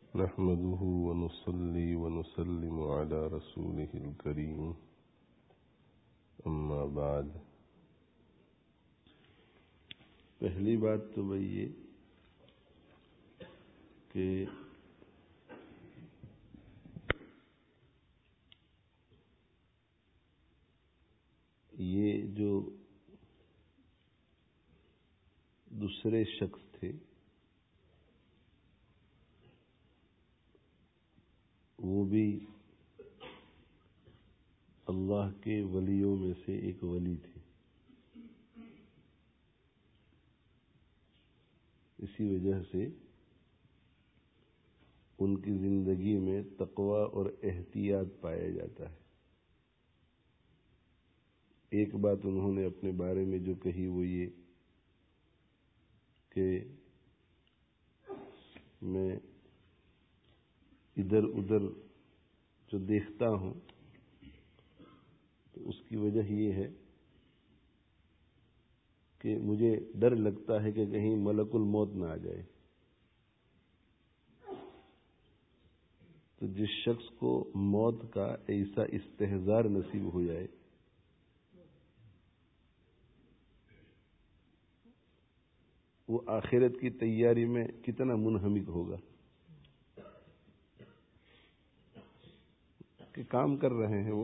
نحمده ونصلي ونسلم على رسوله الكريم اما بعد۔ پہلی بات تو بھئی یہ کہ یہ جو دوسرے شخص تھے وہ بھی اللہ کے ولیوں میں سے ایک ولی تھے۔ اسی وجہ سے ان کی زندگی میں تقوی اور احتیاط پایا جاتا ہے۔ ایک بات انہوں نے اپنے بارے میں جو کہی وہ یہ کہ میں ادھر ادھر جو دیکھتا ہوں تو اس کی وجہ یہ ہے کہ مجھے ڈر لگتا ہے کہ کہیں ملک الموت نہ آ جائے۔ تو جس شخص کو موت کا ایسا استحضار نصیب ہو جائے وہ آخرت کی تیاری میں کتنا منہمک ہوگا کہ کام کر رہے ہیں، وہ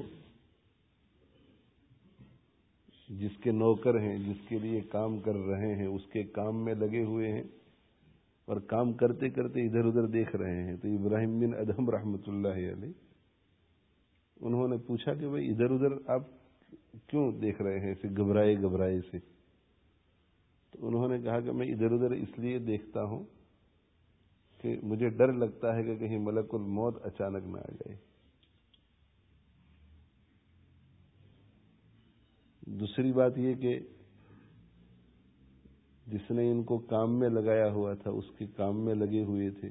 جس کے نوکر ہیں، جس کے لیے کام کر رہے ہیں، اس کے کام میں لگے ہوئے ہیں اور کام کرتے کرتے ادھر ادھر دیکھ رہے ہیں۔ تو ابراہیم بن ادہم رحمۃ اللہ علیہ انہوں نے پوچھا کہ بھائی ادھر ادھر آپ کیوں دیکھ رہے ہیں ایسے گھبرائے گھبرائے سے؟ تو انہوں نے کہا کہ میں ادھر ادھر اس لیے دیکھتا ہوں کہ مجھے ڈر لگتا ہے کہ کہیں ملک الموت اچانک نہ آ جائے۔ دوسری بات یہ کہ جس نے ان کو کام میں لگایا ہوا تھا اس کے کام میں لگے ہوئے تھے،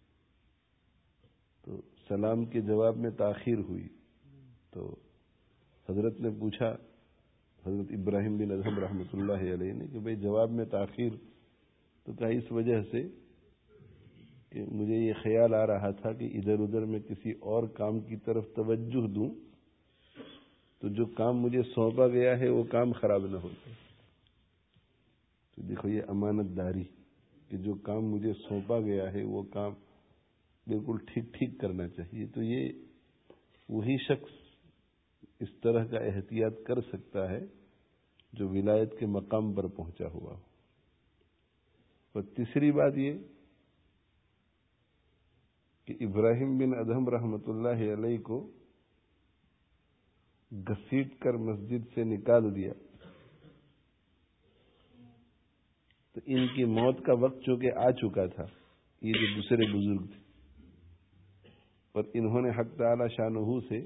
تو سلام کے جواب میں تاخیر ہوئی تو حضرت نے پوچھا، حضرت ابراہیم بن ادہم رحمۃ اللہ علیہ نے کہ بھئی جواب میں تاخیر؟ تو کہا اس وجہ سے کہ مجھے یہ خیال آ رہا تھا کہ ادھر ادھر میں کسی اور کام کی طرف توجہ دوں تو جو کام مجھے سونپا گیا ہے وہ کام خراب نہ ہو جائے۔ تو دیکھو یہ امانت داری کہ جو کام مجھے سونپا گیا ہے وہ کام بالکل ٹھیک ٹھیک کرنا چاہیے۔ تو یہ وہی شخص اس طرح کا احتیاط کر سکتا ہے جو ولایت کے مقام پر پہنچا ہوا ہو۔ اور تیسری بات یہ کہ ابراہیم بن ادہم رحمۃ اللہ علیہ کو گھسیٹ کر مسجد سے نکال دیا تو ان کی موت کا وقت چونکہ آ چکا تھا، یہ جو دوسرے بزرگ تھے، اور انہوں نے حق تعالی شانہ سے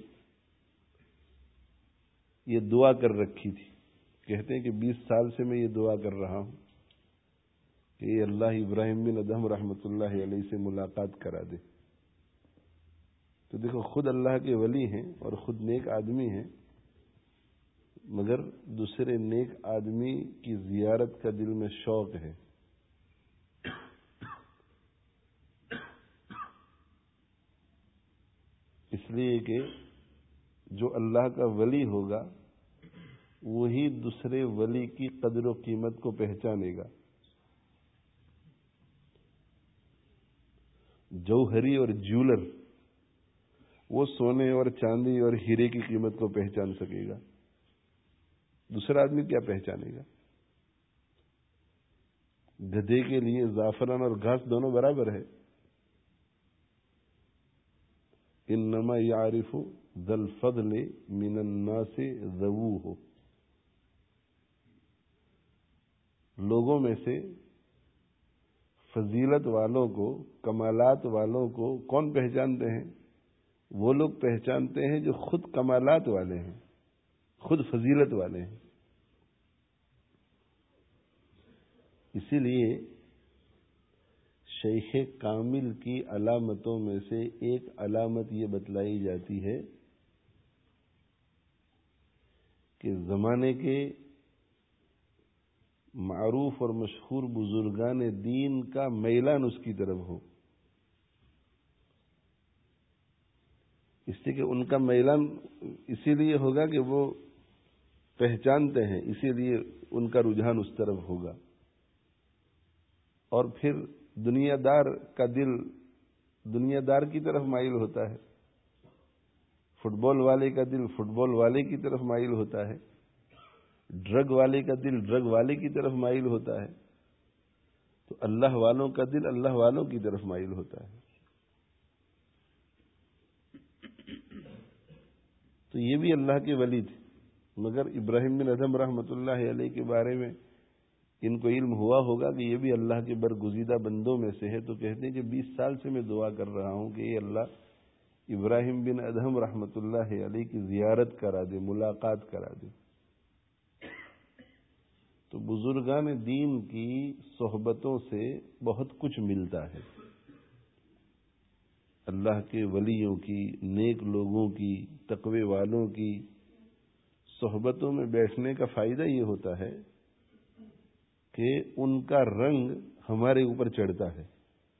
یہ دعا کر رکھی تھی۔ کہتے ہیں کہ 20 سال سے میں یہ دعا کر رہا ہوں کہ یہ اللہ ابراہیم بن ادہم رحمۃ اللہ علیہ سے ملاقات کرا دے۔ تو دیکھو خود اللہ کے ولی ہیں اور خود نیک آدمی ہیں، مگر دوسرے نیک آدمی کی زیارت کا دل میں شوق ہے۔ اس لیے کہ جو اللہ کا ولی ہوگا وہی دوسرے ولی کی قدر و قیمت کو پہچانے گا۔ جوہری اور جولر وہ سونے اور چاندی اور ہیرے کی قیمت کو پہچان سکے گا، دوسرا آدمی کیا پہچانے گا؟ گدھے کے لیے زعفران اور گھاس دونوں برابر ہے۔ انما یعرف ذا الفضل من الناس ذووہ، لوگوں میں سے فضیلت والوں کو، کمالات والوں کو کون پہچانتے ہیں؟ وہ لوگ پہچانتے ہیں جو خود کمالات والے ہیں، خود فضیلت والے ہیں۔ اسی لیے شیخ کامل کی علامتوں میں سے ایک علامت یہ بتلائی جاتی ہے کہ زمانے کے معروف اور مشہور بزرگان دین کا میلان اس کی طرف ہو۔ اس لیے کہ ان کا میلان اسی لیے ہوگا کہ وہ پہچانتے ہیں، اسی لیے ان کا رجحان اس طرف ہوگا. اور پھر دنیا دار کا دل دنیا دار کی طرف مائل ہوتا ہے، فٹ بال والے کا دل فٹ بال والے کی طرف مائل ہوتا ہے، ڈرگ والے کا دل ڈرگ والے کی طرف مائل ہوتا ہے، تو اللہ والوں کا دل اللہ والوں کی طرف مائل ہوتا ہے. تو یہ بھی اللہ کے ولی تھے، مگر ابراہیم بن ادھم رحمۃ اللہ علیہ کے بارے میں ان کو علم ہوا ہوگا کہ یہ بھی اللہ کے برگزیدہ بندوں میں سے ہے، تو کہتے ہیں کہ 20 سال سے میں دعا کر رہا ہوں کہ یہ اللہ ابراہیم بن ادھم رحمۃ اللہ علیہ کی زیارت کرا دے، ملاقات کرا دے. تو بزرگان دین کی صحبتوں سے بہت کچھ ملتا ہے. اللہ کے ولیوں کی، نیک لوگوں کی، تقوی والوں کی صحبتوں میں بیٹھنے کا فائدہ یہ ہوتا ہے کہ ان کا رنگ ہمارے اوپر چڑھتا ہے،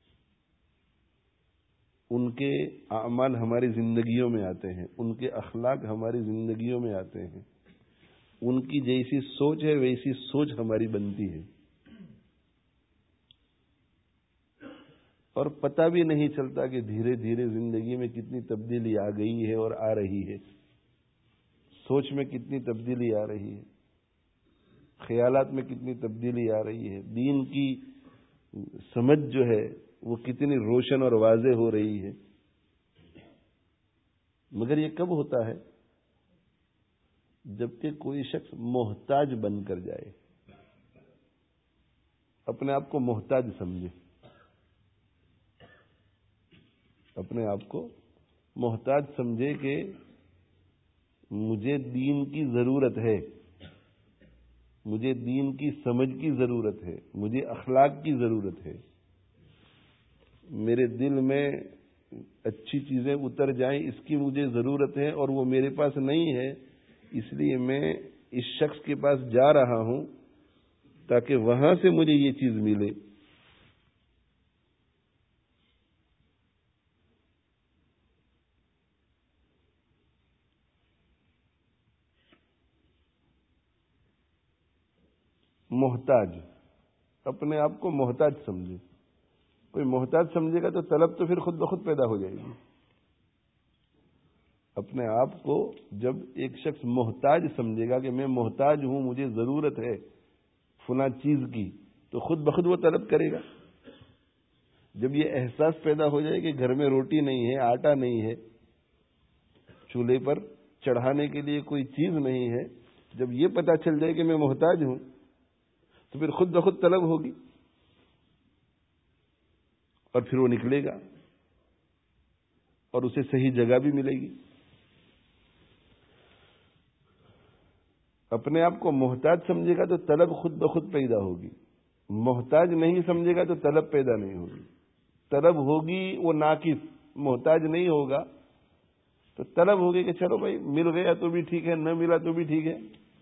ان کے اعمال ہماری زندگیوں میں آتے ہیں، ان کے اخلاق ہماری زندگیوں میں آتے ہیں، ان کی جیسی سوچ ہے ویسی سوچ ہماری بنتی ہے، اور پتہ بھی نہیں چلتا کہ دھیرے دھیرے زندگی میں کتنی تبدیلی آ گئی ہے اور آ رہی ہے، سوچ میں کتنی تبدیلی آ رہی ہے، خیالات میں کتنی تبدیلی آ رہی ہے، دین کی سمجھ جو ہے وہ کتنی روشن اور واضح ہو رہی ہے. مگر یہ کب ہوتا ہے؟ جبکہ کوئی شخص محتاج بن کر جائے، اپنے آپ کو محتاج سمجھے، اپنے آپ کو محتاج سمجھے کہ مجھے دین کی ضرورت ہے، مجھے دین کی سمجھ کی ضرورت ہے، مجھے اخلاق کی ضرورت ہے، میرے دل میں اچھی چیزیں اتر جائیں اس کی مجھے ضرورت ہے، اور وہ میرے پاس نہیں ہے، اس لیے میں اس شخص کے پاس جا رہا ہوں تاکہ وہاں سے مجھے یہ چیز ملے. محتاج، اپنے آپ کو محتاج سمجھے. کوئی محتاج سمجھے گا تو طلب تو پھر خود بخود پیدا ہو جائے گی. اپنے آپ کو جب ایک شخص محتاج سمجھے گا کہ میں محتاج ہوں، مجھے ضرورت ہے فلاں چیز کی، تو خود بخود وہ طلب کرے گا. جب یہ احساس پیدا ہو جائے کہ گھر میں روٹی نہیں ہے، آٹا نہیں ہے، چولہے پر چڑھانے کے لیے کوئی چیز نہیں ہے، جب یہ پتہ چل جائے کہ میں محتاج ہوں، تو پھر خود بخود طلب ہوگی، اور پھر وہ نکلے گا اور اسے صحیح جگہ بھی ملے گی. اپنے آپ کو محتاج سمجھے گا تو طلب خود بخود پیدا ہوگی، محتاج نہیں سمجھے گا تو طلب پیدا نہیں ہوگی. طلب ہوگی وہ ناقص، محتاج نہیں ہوگا تو طلب ہوگی کہ چلو بھائی مل گیا تو بھی ٹھیک ہے، نہ ملا تو بھی ٹھیک ہے.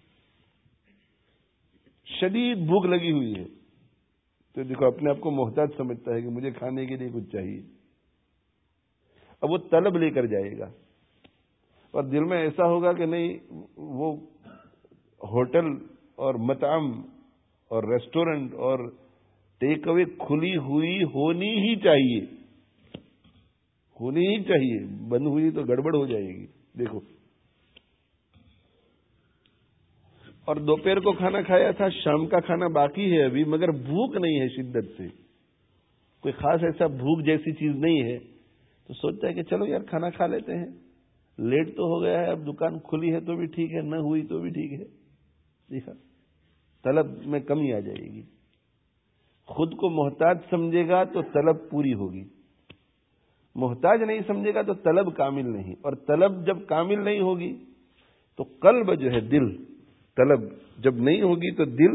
شدید بھوک لگی ہوئی ہے تو دیکھو اپنے آپ کو محتاج سمجھتا ہے کہ مجھے کھانے کے لیے کچھ چاہیے، اب وہ طلب لے کر جائے گا، اور دل میں ایسا ہوگا کہ نہیں، وہ ہوٹل اور مطعم اور ریسٹورنٹ اور ٹیک اوے کھلی ہوئی ہونی ہی چاہیے، ہونی ہی چاہیے، بند ہوئی تو گڑبڑ ہو جائے گی. دیکھو، اور دوپہر کو کھانا کھایا تھا، شام کا کھانا باقی ہے ابھی، مگر بھوک نہیں ہے شدت سے، کوئی خاص ایسا بھوک جیسی چیز نہیں ہے، تو سوچتا ہے کہ چلو یار کھانا کھا لیتے ہیں، لیٹ تو ہو گیا ہے، اب دکان کھلی ہے تو بھی ٹھیک ہے، نہ ہوئی تو بھی ٹھیک ہے. دیکھا، طلب میں کمی آ جائے گی. خود کو محتاج سمجھے گا تو طلب پوری ہوگی، محتاج نہیں سمجھے گا تو طلب کامل نہیں، اور طلب جب کامل نہیں ہوگی تو قلب جو ہے، دل، طلب جب نہیں ہوگی تو دل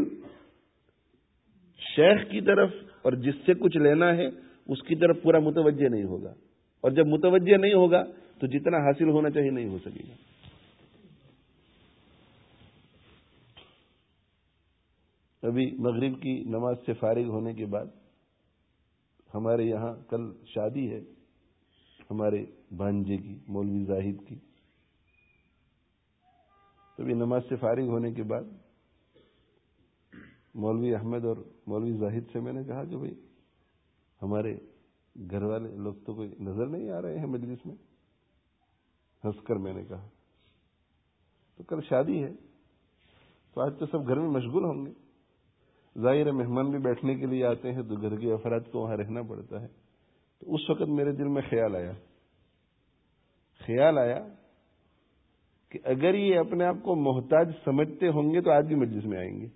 شیخ کی طرف اور جس سے کچھ لینا ہے اس کی طرف پورا متوجہ نہیں ہوگا، اور جب متوجہ نہیں ہوگا تو جتنا حاصل ہونا چاہیے نہیں ہو سکے گا. ابھی مغرب کی نماز سے فارغ ہونے کے بعد ہمارے یہاں کل شادی ہے، ہمارے بھانجے کی، مولوی زاہد کی. تبھی نماز سے فارغ ہونے کے بعد مولوی احمد اور مولوی زاہد سے میں نے کہا کہ بھائی ہمارے گھر والے لوگ تو کوئی نظر نہیں آ رہے ہیں مجلس میں. ہنس کر میں نے کہا تو کل شادی ہے تو آج تو سب گھر میں مشغول ہوں گے. ظاہر ہے مہمان بھی بیٹھنے کے لیے آتے ہیں تو گھر کے افراد کو وہاں رہنا پڑتا ہے. تو اس وقت میرے دل میں خیال آیا کہ اگر یہ اپنے آپ کو محتاج سمجھتے ہوں گے تو آج بھی مجلس میں آئیں گے.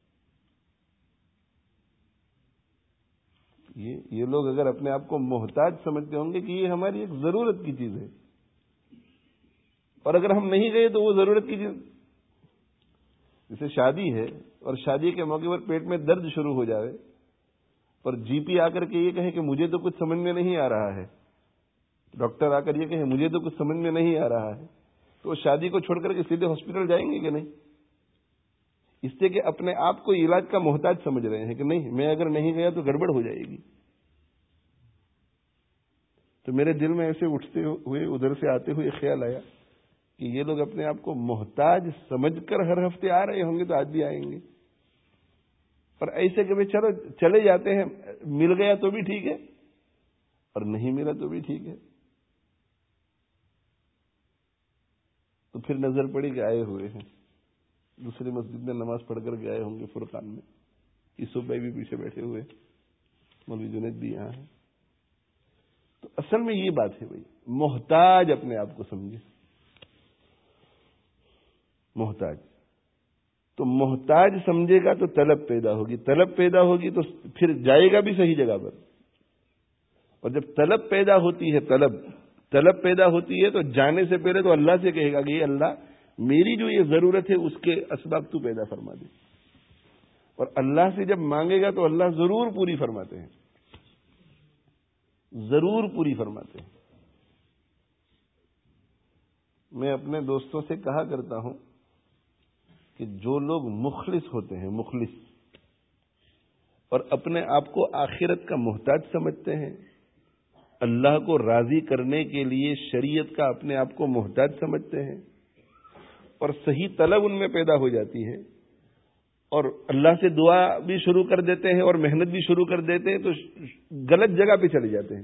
یہ لوگ اگر اپنے آپ کو محتاج سمجھتے ہوں گے کہ یہ ہماری ایک ضرورت کی چیز ہے، اور اگر ہم نہیں گئے تو وہ ضرورت کی چیز، جیسے شادی ہے اور شادی کے موقع پر پیٹ میں درد شروع ہو جائے اور جی پی آ کر کے یہ کہے کہ مجھے تو کچھ سمجھ میں نہیں آ رہا ہے، ڈاکٹر آ کر یہ کہے مجھے تو کچھ سمجھ میں نہیں آ رہا ہے، تو وہ شادی کو چھوڑ کر کے سیدھے ہاسپٹل جائیں گے کہ نہیں؟ اس سے کہ اپنے آپ کو علاج کا محتاج سمجھ رہے ہیں کہ نہیں، میں اگر نہیں گیا تو گڑبڑ ہو جائے گی. تو میرے دل میں ایسے اٹھتے ہوئے ادھر سے آتے ہوئے خیال آیا کہ یہ لوگ اپنے آپ کو محتاج سمجھ کر ہر ہفتے آ رہے ہوں گے تو آج بھی آئیں گے. پر ایسے کہ چلو چلے جاتے ہیں، مل گیا تو بھی ٹھیک ہے اور نہیں ملا تو بھی ٹھیک ہے. تو پھر نظر پڑی کہ آئے ہوئے ہیں دوسری مسجد میں نماز پڑھ کر کے آئے ہوں گے فرقان میں. یوسف بھائی بھی پیچھے بیٹھے ہوئے، مولوی جنید بھی یہاں ہے. تو اصل میں یہ بات ہے بھائی، محتاج اپنے آپ کو سمجھے. محتاج تو محتاج سمجھے گا تو طلب پیدا ہوگی، طلب پیدا ہوگی تو پھر جائے گا بھی صحیح جگہ پر. اور جب طلب پیدا ہوتی ہے، طلب پیدا ہوتی ہے تو جانے سے پہلے تو اللہ سے کہے گا کہ یہ اللہ میری جو یہ ضرورت ہے اس کے اسباب تو پیدا فرما دے. اور اللہ سے جب مانگے گا تو اللہ ضرور پوری فرماتے ہیں، ضرور پوری فرماتے ہیں. میں اپنے دوستوں سے کہا کرتا ہوں کہ جو لوگ مخلص ہوتے ہیں، مخلص، اور اپنے آپ کو آخرت کا محتاج سمجھتے ہیں، اللہ کو راضی کرنے کے لیے شریعت کا اپنے آپ کو محتاج سمجھتے ہیں، اور صحیح طلب ان میں پیدا ہو جاتی ہے اور اللہ سے دعا بھی شروع کر دیتے ہیں اور محنت بھی شروع کر دیتے ہیں، تو غلط جگہ پہ چلے جاتے ہیں.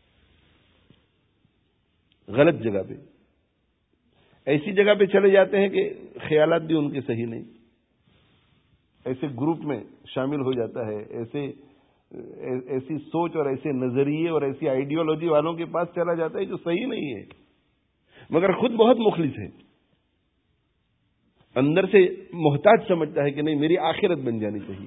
غلط جگہ پہ، ایسی جگہ پہ چلے جاتے ہیں کہ خیالات بھی ان کے صحیح نہیں. ایسے گروپ میں شامل ہو جاتا ہے، ایسی سوچ اور ایسے نظریے اور ایسی آئیڈیالوجی والوں کے پاس چلا جاتا ہے جو صحیح نہیں ہے، مگر خود بہت مخلص ہے. اندر سے محتاج سمجھتا ہے کہ نہیں میری آخرت بن جانی چاہیے.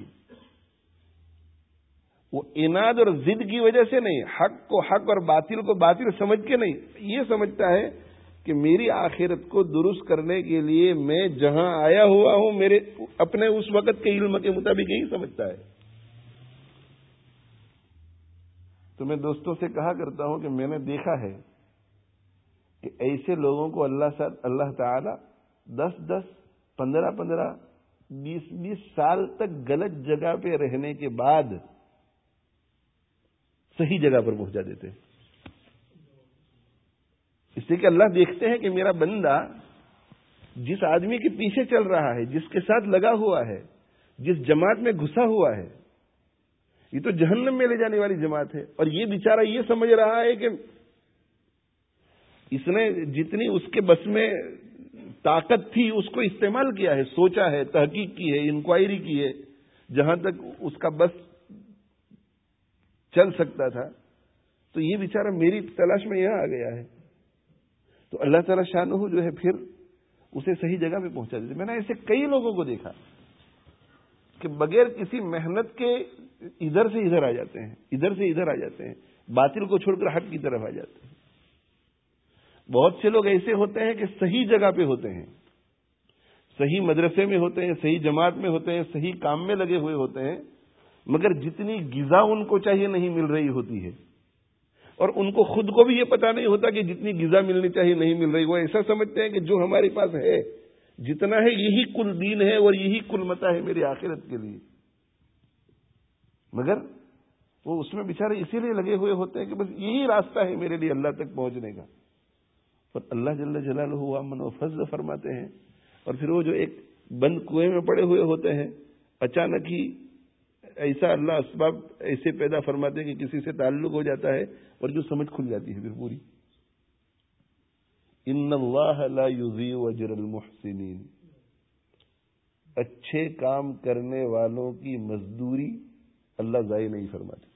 وہ اناد اور ضد کی وجہ سے نہیں، حق کو حق اور باطل کو باطل سمجھ کے نہیں، یہ سمجھتا ہے کہ میری آخرت کو درست کرنے کے لیے میں جہاں آیا ہوا ہوں میرے اپنے اس وقت کے علم کے مطابق یہی سمجھتا ہے. تو میں دوستوں سے کہا کرتا ہوں کہ میں نے دیکھا ہے کہ ایسے لوگوں کو اللہ تعالی 10-10 15-15 20-20 سال تک غلط جگہ پہ رہنے کے بعد صحیح جگہ پر پہنچا دیتے ہیں. اس لیے کہ اللہ دیکھتے ہیں کہ میرا بندہ جس آدمی کے پیچھے چل رہا ہے، جس کے ساتھ لگا ہوا ہے، جس جماعت میں گھسا ہوا ہے، یہ تو جہنم میں لے جانے والی جماعت ہے. اور یہ بیچارہ یہ سمجھ رہا ہے کہ اس نے جتنی اس کے بس میں طاقت تھی اس کو استعمال کیا ہے، سوچا ہے، تحقیق کی ہے، انکوائری کی ہے، جہاں تک اس کا بس چل سکتا تھا. تو یہ بیچارہ میری تلاش میں یہاں آ گیا ہے. تو اللہ تعالیٰ شانہ جو ہے پھر اسے صحیح جگہ پہ پہنچا دیتے. میں نے ایسے کئی لوگوں کو دیکھا کہ بغیر کسی محنت کے ادھر سے ادھر آ جاتے ہیں، ادھر سے ادھر آ جاتے ہیں، باطل کو چھوڑ کر حق کی طرف آ جاتے ہیں. بہت سے لوگ ایسے ہوتے ہیں کہ صحیح جگہ پہ ہوتے ہیں، صحیح مدرسے میں ہوتے ہیں، صحیح جماعت میں ہوتے ہیں، صحیح کام میں لگے ہوئے ہوتے ہیں، مگر جتنی غذا ان کو چاہیے نہیں مل رہی ہوتی ہے، اور ان کو خود کو بھی یہ پتا نہیں ہوتا کہ جتنی غذا ملنی چاہیے نہیں مل رہی. وہ ایسا سمجھتے ہیں کہ جو ہمارے پاس ہے، جتنا ہے یہی کل دین ہے اور یہی کل متاع ہے میری آخرت کے لیے. مگر وہ اس میں بیچارے اسی لیے لگے ہوئے ہوتے ہیں کہ بس یہی راستہ ہے میرے لیے اللہ تک پہنچنے کا، پر اللہ جل جلالہ امن و فضل فرماتے ہیں، اور پھر وہ جو ایک بند کنویں میں پڑے ہوئے ہوتے ہیں، اچانک ہی ایسا اللہ اسباب ایسے پیدا فرماتے ہیں کہ کسی سے تعلق ہو جاتا ہے اور جو سمجھ کھل جاتی ہے پھر پوری. ان اللہ لا یضیع اجر المحسنین، اچھے کام کرنے والوں کی مزدوری اللہ ضائع نہیں فرماتے.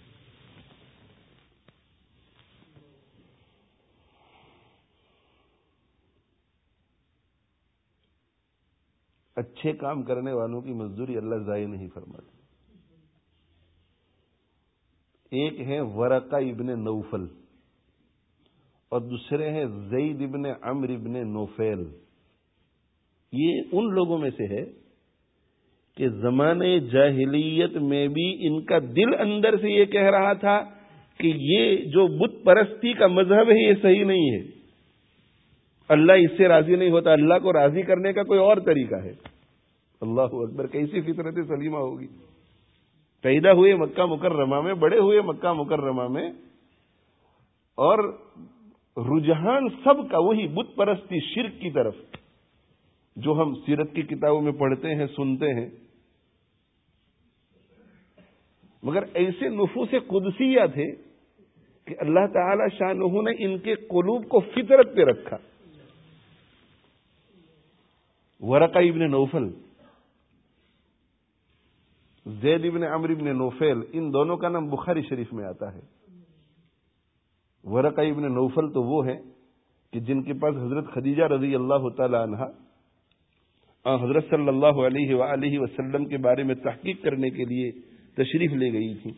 اچھے کام کرنے والوں کی مزدوری اللہ ضائع نہیں فرماتے. ایک ہیں ورقہ ابن نوفل اور دوسرے ہیں زید ابن عمرو ابن نوفیل. یہ ان لوگوں میں سے ہے کہ زمانے جاہلیت میں بھی ان کا دل اندر سے یہ کہہ رہا تھا کہ یہ جو بت پرستی کا مذہب ہے یہ صحیح نہیں ہے، اللہ اس سے راضی نہیں ہوتا، اللہ کو راضی کرنے کا کوئی اور طریقہ ہے. اللہ اکبر، کیسی فطرت سلیمہ ہوگی. پیدا ہوئے مکہ مکرمہ میں، بڑے ہوئے مکہ مکرمہ میں، اور رجحان سب کا وہی بت پرستی، شرک کی طرف، جو ہم سیرت کی کتابوں میں پڑھتے ہیں سنتے ہیں. مگر ایسے نفوس قدسیہ تھے کہ اللہ تعالی شانہ نے ان کے قلوب کو فطرت پہ رکھا. ورقہ ابن نوفل، زید ابن عمرو ابن نوفیل، ان دونوں کا نام بخاری شریف میں آتا ہے. ورقہ ابن نوفل تو وہ ہیں کہ جن کے پاس حضرت خدیجہ رضی اللہ تعالی عنہا حضرت صلی اللہ علیہ وآلہ وسلم کے بارے میں تحقیق کرنے کے لیے تشریف لے گئی تھی.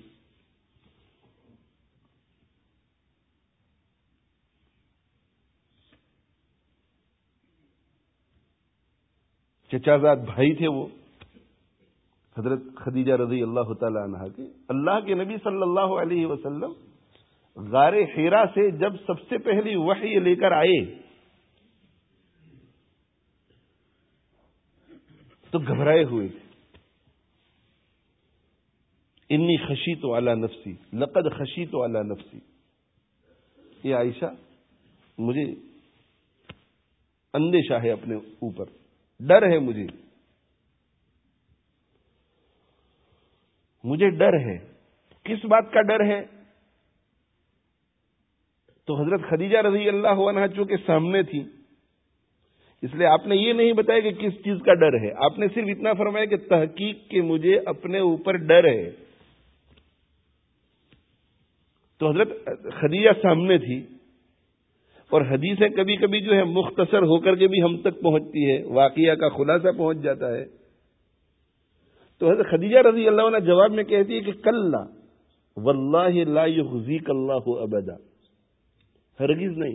چچازاد بھائی تھے وہ حضرت خدیجہ رضی اللہ تعالی عنہا کے. اللہ کے نبی صلی اللہ علیہ وسلم غار حرا سے جب سب سے پہلی وحی لے کر آئے تو گھبرائے ہوئے تھے. انی خشیت علی نفسی، لقد خشیت علی نفسی. یہ عائشہ، مجھے اندیشہ ہے اپنے اوپر، ڈر ہے مجھے ڈر ہے. کس بات کا ڈر ہے؟ تو حضرت خدیجہ رضی اللہ عنہا چونکہ سامنے تھی، اس لیے آپ نے یہ نہیں بتایا کہ کس چیز کا ڈر ہے، آپ نے صرف اتنا فرمایا کہ تحقیق کہ مجھے اپنے اوپر ڈر ہے. تو حضرت خدیجہ سامنے تھی، اور حدیثیں کبھی کبھی جو ہے مختصر ہو کر کے بھی ہم تک پہنچتی ہے، واقعہ کا خلاصہ پہنچ جاتا ہے. تو حضرت خدیجہ رضی اللہ عنہ جواب میں کہتی ہے کہ کلا واللہ لا یخزیک اللہ ابدا، ہرگز نہیں،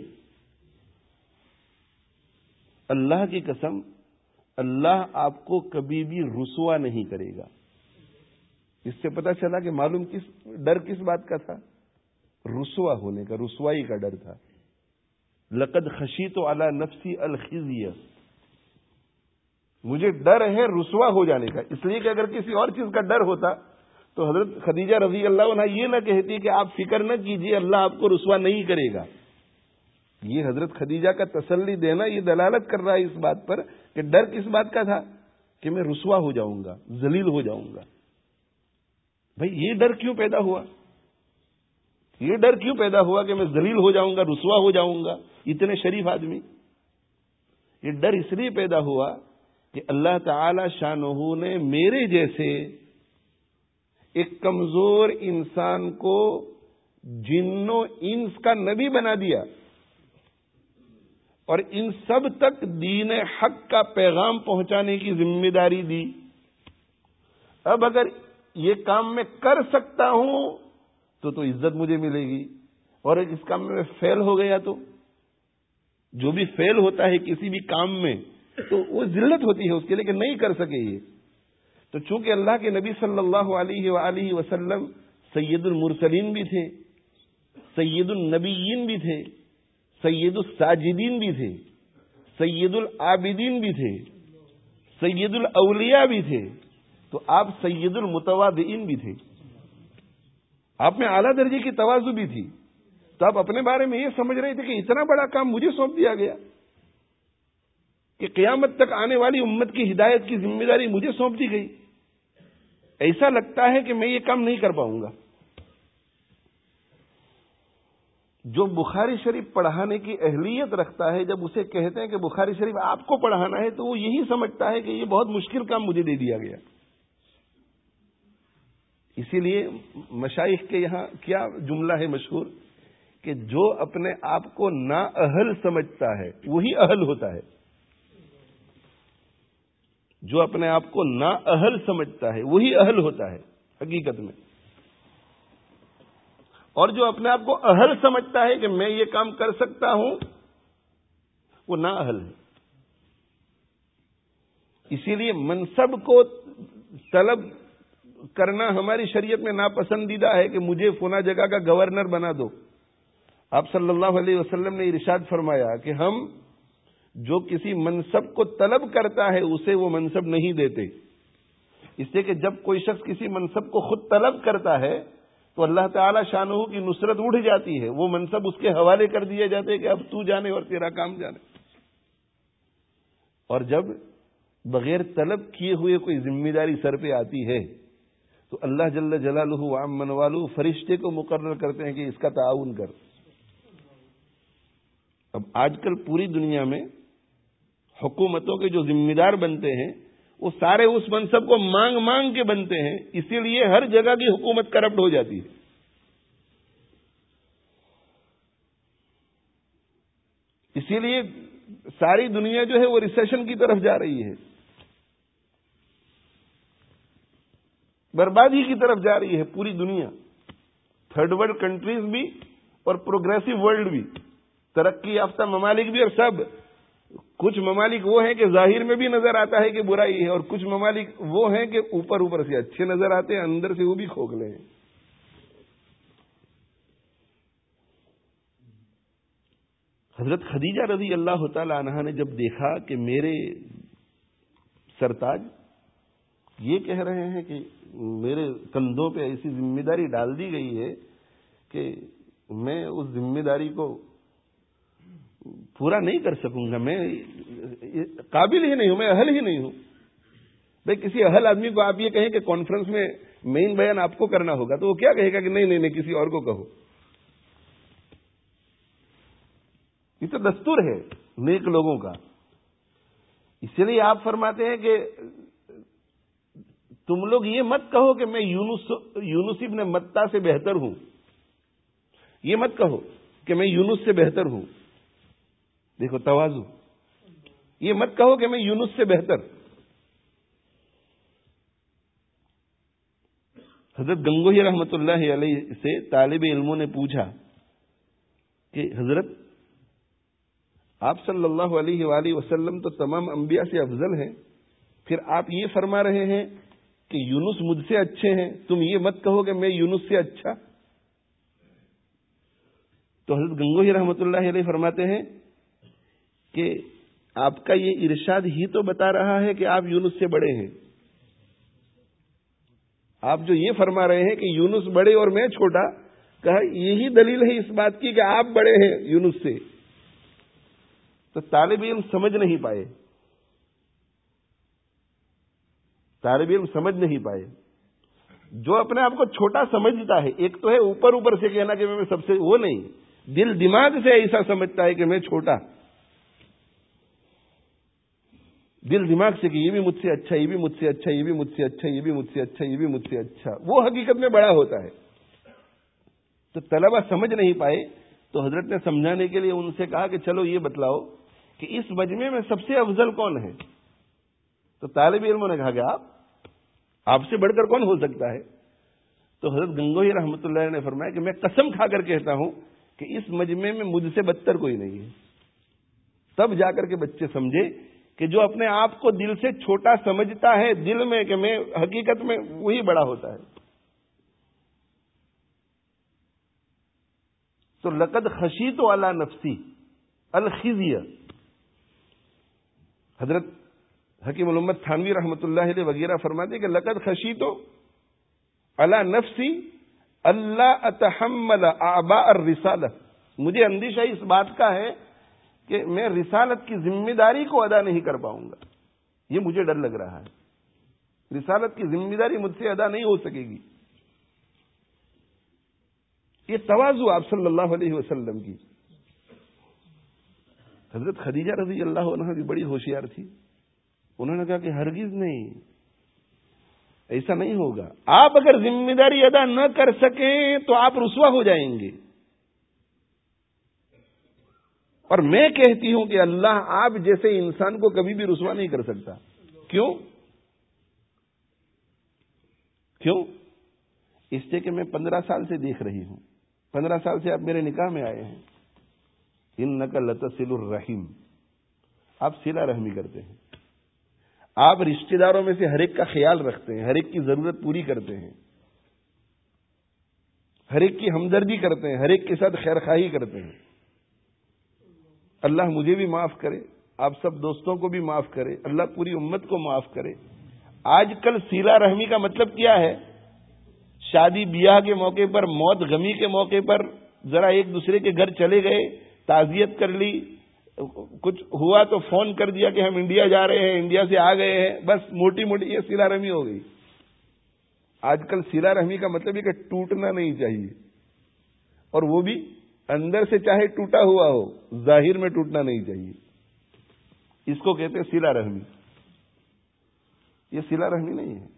اللہ کی قسم اللہ آپ کو کبھی بھی رسوا نہیں کرے گا. اس سے پتہ چلا کہ معلوم ڈر کس بات کا تھا؟ رسوا ہونے کا، رسوائی کا ڈر تھا. لقد خشیت علی نفسی الخزی، مجھے ڈر ہے رسوا ہو جانے کا. اس لیے کہ اگر کسی اور چیز کا ڈر ہوتا تو حضرت خدیجہ رضی اللہ عنہا یہ نہ کہتی کہ آپ فکر نہ کیجیے اللہ آپ کو رسوا نہیں کرے گا. یہ حضرت خدیجہ کا تسلی دینا یہ دلالت کر رہا ہے اس بات پر کہ ڈر کس بات کا تھا کہ میں رسوا ہو جاؤں گا، ذلیل ہو جاؤں گا. بھائی یہ ڈر کیوں پیدا ہوا؟ یہ ڈر کیوں پیدا ہوا کہ میں ذلیل ہو جاؤں گا، رسوا ہو جاؤں گا؟ اتنے شریف آدمی. یہ ڈر اس لیے پیدا ہوا کہ اللہ تعالی شانہ نے میرے جیسے ایک کمزور انسان کو جن و انس کا نبی بنا دیا اور ان سب تک دین حق کا پیغام پہنچانے کی ذمہ داری دی. اب اگر یہ کام میں کر سکتا ہوں تو عزت مجھے ملے گی، اور اس کام میں فیل ہو گیا تو جو بھی فیل ہوتا ہے کسی بھی کام میں تو وہ ذلت ہوتی ہے اس کے لیے کہ نہیں کر سکے یہ. تو چونکہ اللہ کے نبی صلی اللہ علیہ وآلہ وسلم سید المرسلین بھی تھے، سید النبیین بھی تھے، سید الساجدین بھی تھے، سید العابدین بھی تھے، سید الاولیاء بھی تھے، تو آپ سید المتواضعین بھی تھے. آپ میں اعلیٰ درجے کی تواضع بھی تھی، تو آپ اپنے بارے میں یہ سمجھ رہے تھے کہ اتنا بڑا کام مجھے سونپ دیا گیا کہ قیامت تک آنے والی امت کی ہدایت کی ذمہ داری مجھے سونپ دی گئی. ایسا لگتا ہے کہ میں یہ کام نہیں کر پاؤں گا. جو بخاری شریف پڑھانے کی اہلیت رکھتا ہے، جب اسے کہتے ہیں کہ بخاری شریف آپ کو پڑھانا ہے، تو وہ یہی سمجھتا ہے کہ یہ بہت مشکل کام مجھے دے دیا گیا. اسی لیے مشائخ کے یہاں کیا جملہ ہے مشہور کہ جو اپنے آپ کو نااہل سمجھتا ہے وہی اہل ہوتا ہے. جو اپنے آپ کو نااہل سمجھتا ہے وہی اہل ہوتا ہے حقیقت میں. اور جو اپنے آپ کو اہل سمجھتا ہے کہ میں یہ کام کر سکتا ہوں، وہ نااہل ہے. اسی لیے منصب کو طلب کرنا ہماری شریعت میں ناپسندیدہ ہے کہ مجھے فلاں جگہ کا گورنر بنا دو. آپ صلی اللہ علیہ وسلم نے ارشاد فرمایا کہ ہم جو کسی منصب کو طلب کرتا ہے اسے وہ منصب نہیں دیتے. اس لیے کہ جب کوئی شخص کسی منصب کو خود طلب کرتا ہے تو اللہ تعالی شانہ کی نصرت اٹھ جاتی ہے، وہ منصب اس کے حوالے کر دیے جاتے ہیں کہ اب تو جانے اور تیرا کام جانے. اور جب بغیر طلب کیے ہوئے کوئی ذمہ داری سر پہ آتی ہے تو اللہ جل جلالہ وعم والو فرشتے کو مقرر کرتے ہیں کہ اس کا تعاون کر. اب آج کل پوری دنیا میں حکومتوں کے جو ذمہ دار بنتے ہیں وہ سارے اس منصب کو مانگ مانگ کے بنتے ہیں، اسی لیے ہر جگہ کی حکومت کرپٹ ہو جاتی ہے. اسی لیے ساری دنیا جو ہے وہ ریسیشن کی طرف جا رہی ہے، بربادی کی طرف جا رہی ہے پوری دنیا. تھرڈ ورلڈ کنٹریز بھی اور پروگریسو ورلڈ بھی، ترقی یافتہ ممالک بھی، اور سب. کچھ ممالک وہ ہیں کہ ظاہر میں بھی نظر آتا ہے کہ برائی ہے، اور کچھ ممالک وہ ہیں کہ اوپر سے اچھے نظر آتے ہیں، اندر سے وہ بھی کھوکھلے ہیں. حضرت خدیجہ رضی اللہ تعالی عنہا نے جب دیکھا کہ میرے سرتاج یہ کہہ رہے ہیں کہ میرے کندھوں پہ ایسی ذمہ داری ڈال دی گئی ہے کہ میں اس ذمہ داری کو پورا نہیں کر سکوں گا، میں قابل ہی نہیں ہوں، میں اہل ہی نہیں ہوں. بھائی کسی اہل آدمی کو آپ یہ کہیں کہ کانفرنس میں مین بیان آپ کو کرنا ہوگا تو وہ کیا کہے گا کہ نہیں نہیں نہیں کسی اور کو کہو. یہ تو دستور ہے نیک لوگوں کا. اس لیے آپ فرماتے ہیں کہ تم لوگ یہ مت کہو کہ میں یونس ابن متہ سے بہتر ہوں، یہ مت کہو کہ میں یونس سے بہتر ہوں. دیکھو تواضع. یہ مت کہو کہ میں یونس سے بہتر. حضرت گنگوہی رحمت اللہ علیہ سے طالب علموں نے پوچھا کہ حضرت آپ صلی اللہ علیہ وآلہ وسلم تو تمام انبیاء سے افضل ہیں، پھر آپ یہ فرما رہے ہیں کہ یونس مجھ سے اچھے ہیں، تم یہ مت کہو کہ میں یونس سے اچھا. تو حضرت گنگوہی رحمت اللہ علیہ فرماتے ہیں کہ آپ کا یہ ارشاد ہی تو بتا رہا ہے کہ آپ یونس سے بڑے ہیں. آپ جو یہ فرما رہے ہیں کہ یونس بڑے اور میں چھوٹا، کہا یہی دلیل ہے اس بات کی کہ آپ بڑے ہیں یونس سے. تو طالب علم سمجھ نہیں پائے، طالب علم سمجھ نہیں پائے. جو اپنے آپ کو چھوٹا سمجھتا ہے، ایک تو ہے اوپر سے کہنا کہ میں سب سے، وہ نہیں، دل دماغ سے ایسا سمجھتا ہے کہ میں چھوٹا، دل دماغ سے کہ یہ بھی مجھ سے اچھا، یہ بھی مجھ سے اچھا، یہ بھی مجھ سے اچھا، یہ بھی مجھ سے اچھا، یہ بھی مجھ سے اچھا، وہ حقیقت میں بڑا ہوتا ہے. تو طلبہ سمجھ نہیں پائے تو حضرت نے سمجھانے کے لیے ان سے کہا کہ چلو یہ بتلاؤ کہ اس مجمع میں سب سے افضل کون ہے. تو طالب علموں نے کہا کہ آپ سے بڑھ کر کون ہو سکتا ہے. تو حضرت گنگوہی رحمۃ اللہ نے فرمایا کہ میں قسم کھا کر کہتا ہوں کہ اس مجمع میں مجھ سے بدتر کوئی نہیں ہے. تب جا کر کے بچے سمجھے کہ جو اپنے آپ کو دل سے چھوٹا سمجھتا ہے دل میں کہ میں، حقیقت میں وہی بڑا ہوتا ہے. تو لقد خشیت علی نفسی الخزی. حضرت حکیم الامت تھانوی رحمۃ اللہ علیہ وغیرہ فرماتے کہ لقد خشیت علی نفسی اللہ اتحمل اعباء الرسالہ، مجھے اندیشہ اس بات کا ہے کہ میں رسالت کی ذمہ داری کو ادا نہیں کر پاؤں گا، یہ مجھے ڈر لگ رہا ہے، رسالت کی ذمہ داری مجھ سے ادا نہیں ہو سکے گی۔ یہ تواضع آپ صلی اللہ علیہ وسلم کی۔ حضرت خدیجہ رضی اللہ عنہا بھی بڑی ہوشیار تھی، انہوں نے کہا کہ ہرگز نہیں، ایسا نہیں ہوگا، آپ اگر ذمہ داری ادا نہ کر سکیں تو آپ رسوا ہو جائیں گے، اور میں کہتی ہوں کہ اللہ آپ جیسے انسان کو کبھی بھی رسوا نہیں کر سکتا۔ کیوں؟ اس لیے کہ میں 15 سال سے دیکھ رہی ہوں، 15 سال سے آپ میرے نکاح میں آئے ہیں، انک لتصل الرحیم، آپ صلہ رحمی کرتے ہیں، آپ رشتہ داروں میں سے ہر ایک کا خیال رکھتے ہیں، ہر ایک کی ضرورت پوری کرتے ہیں، ہر ایک کی ہمدردی کرتے ہیں، ہر ایک کے ساتھ خیر خواہی کرتے ہیں۔ اللہ مجھے بھی معاف کرے، آپ سب دوستوں کو بھی معاف کرے، اللہ پوری امت کو معاف کرے۔ آج کل صلہ رحمی کا مطلب کیا ہے؟ شادی بیاہ کے موقع پر، موت غمی کے موقع پر ذرا ایک دوسرے کے گھر چلے گئے، تعزیت کر لی، کچھ ہوا تو فون کر دیا کہ ہم انڈیا جا رہے ہیں، انڈیا سے آ گئے ہیں، بس موٹی موٹی یہ صلہ رحمی ہو گئی۔ آج کل صلہ رحمی کا مطلب یہ کہ ٹوٹنا نہیں چاہیے، اور وہ بھی اندر سے چاہے ٹوٹا ہوا ہو، ظاہر میں ٹوٹنا نہیں چاہیے، اس کو کہتے ہیں صلہ رحمی۔ یہ صلہ رحمی نہیں ہے۔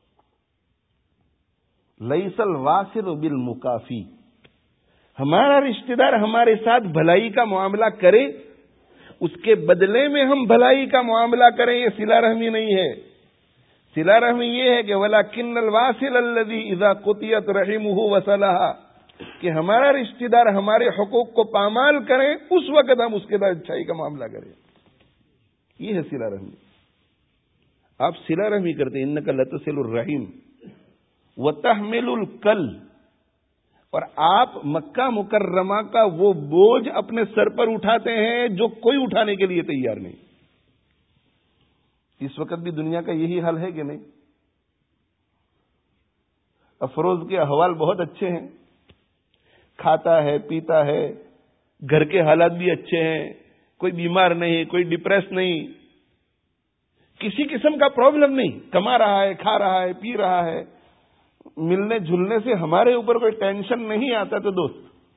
لیس الواصل بالمکافی، ہمارا رشتہ دار ہمارے ساتھ بھلائی کا معاملہ کرے، اس کے بدلے میں ہم بھلائی کا معاملہ کریں، یہ صلہ رحمی نہیں ہے۔ صلہ رحمی یہ ہے کہ وَلَكِنَّ الْوَاصِلَ الَّذِي إِذَا قُطِعَتْ رَحِمُهُ وَصَلَهَا، کہ ہمارا رشتہ دار ہمارے حقوق کو پامال کریں، اس وقت ہم اس کے ساتھ اچھائی کا معاملہ کریں، یہ ہے صلہ رحمی۔ آپ صلہ رحمی کرتے ہیں، انک لتصل الرحیم وتحمل الکل، اور آپ مکہ مکرمہ کا وہ بوجھ اپنے سر پر اٹھاتے ہیں جو کوئی اٹھانے کے لیے تیار نہیں۔ اس وقت بھی دنیا کا یہی حال ہے کہ نہیں؟ افروز کے احوال بہت اچھے ہیں، کھاتا ہے، پیتا ہے، گھر کے حالات بھی اچھے ہیں، کوئی بیمار نہیں، کوئی ڈپریس نہیں، کسی قسم کا پرابلم نہیں، کما رہا ہے، کھا رہا ہے، پی رہا ہے، ملنے جلنے سے ہمارے اوپر کوئی ٹینشن نہیں آتا۔ تو دوست،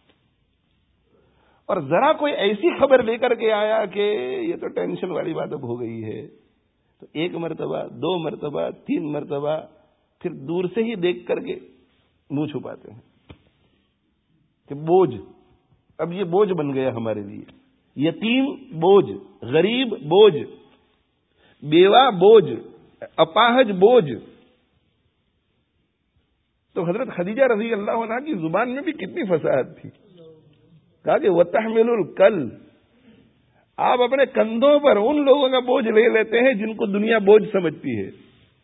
اور ذرا کوئی ایسی خبر لے کر کے آیا کہ یہ تو ٹینشن والی بات اب ہو گئی ہے، تو 1 مرتبہ، 2 مرتبہ، 3 مرتبہ پھر دور سے ہی دیکھ کر کے منہ چھپاتے ہیں کہ بوجھ، اب یہ بوجھ بن گیا ہمارے لیے، یتیم بوجھ، غریب بوجھ، بیوہ بوجھ، اپاہج بوجھ۔ تو حضرت خدیجہ رضی اللہ عنہا کی زبان میں بھی کتنی فصاحت تھی، کہا کہ وَتَحْمِلُ الْكَلْ، آپ اپنے کندھوں پر ان لوگوں کا بوجھ لے لیتے ہیں جن کو دنیا بوجھ سمجھتی ہے۔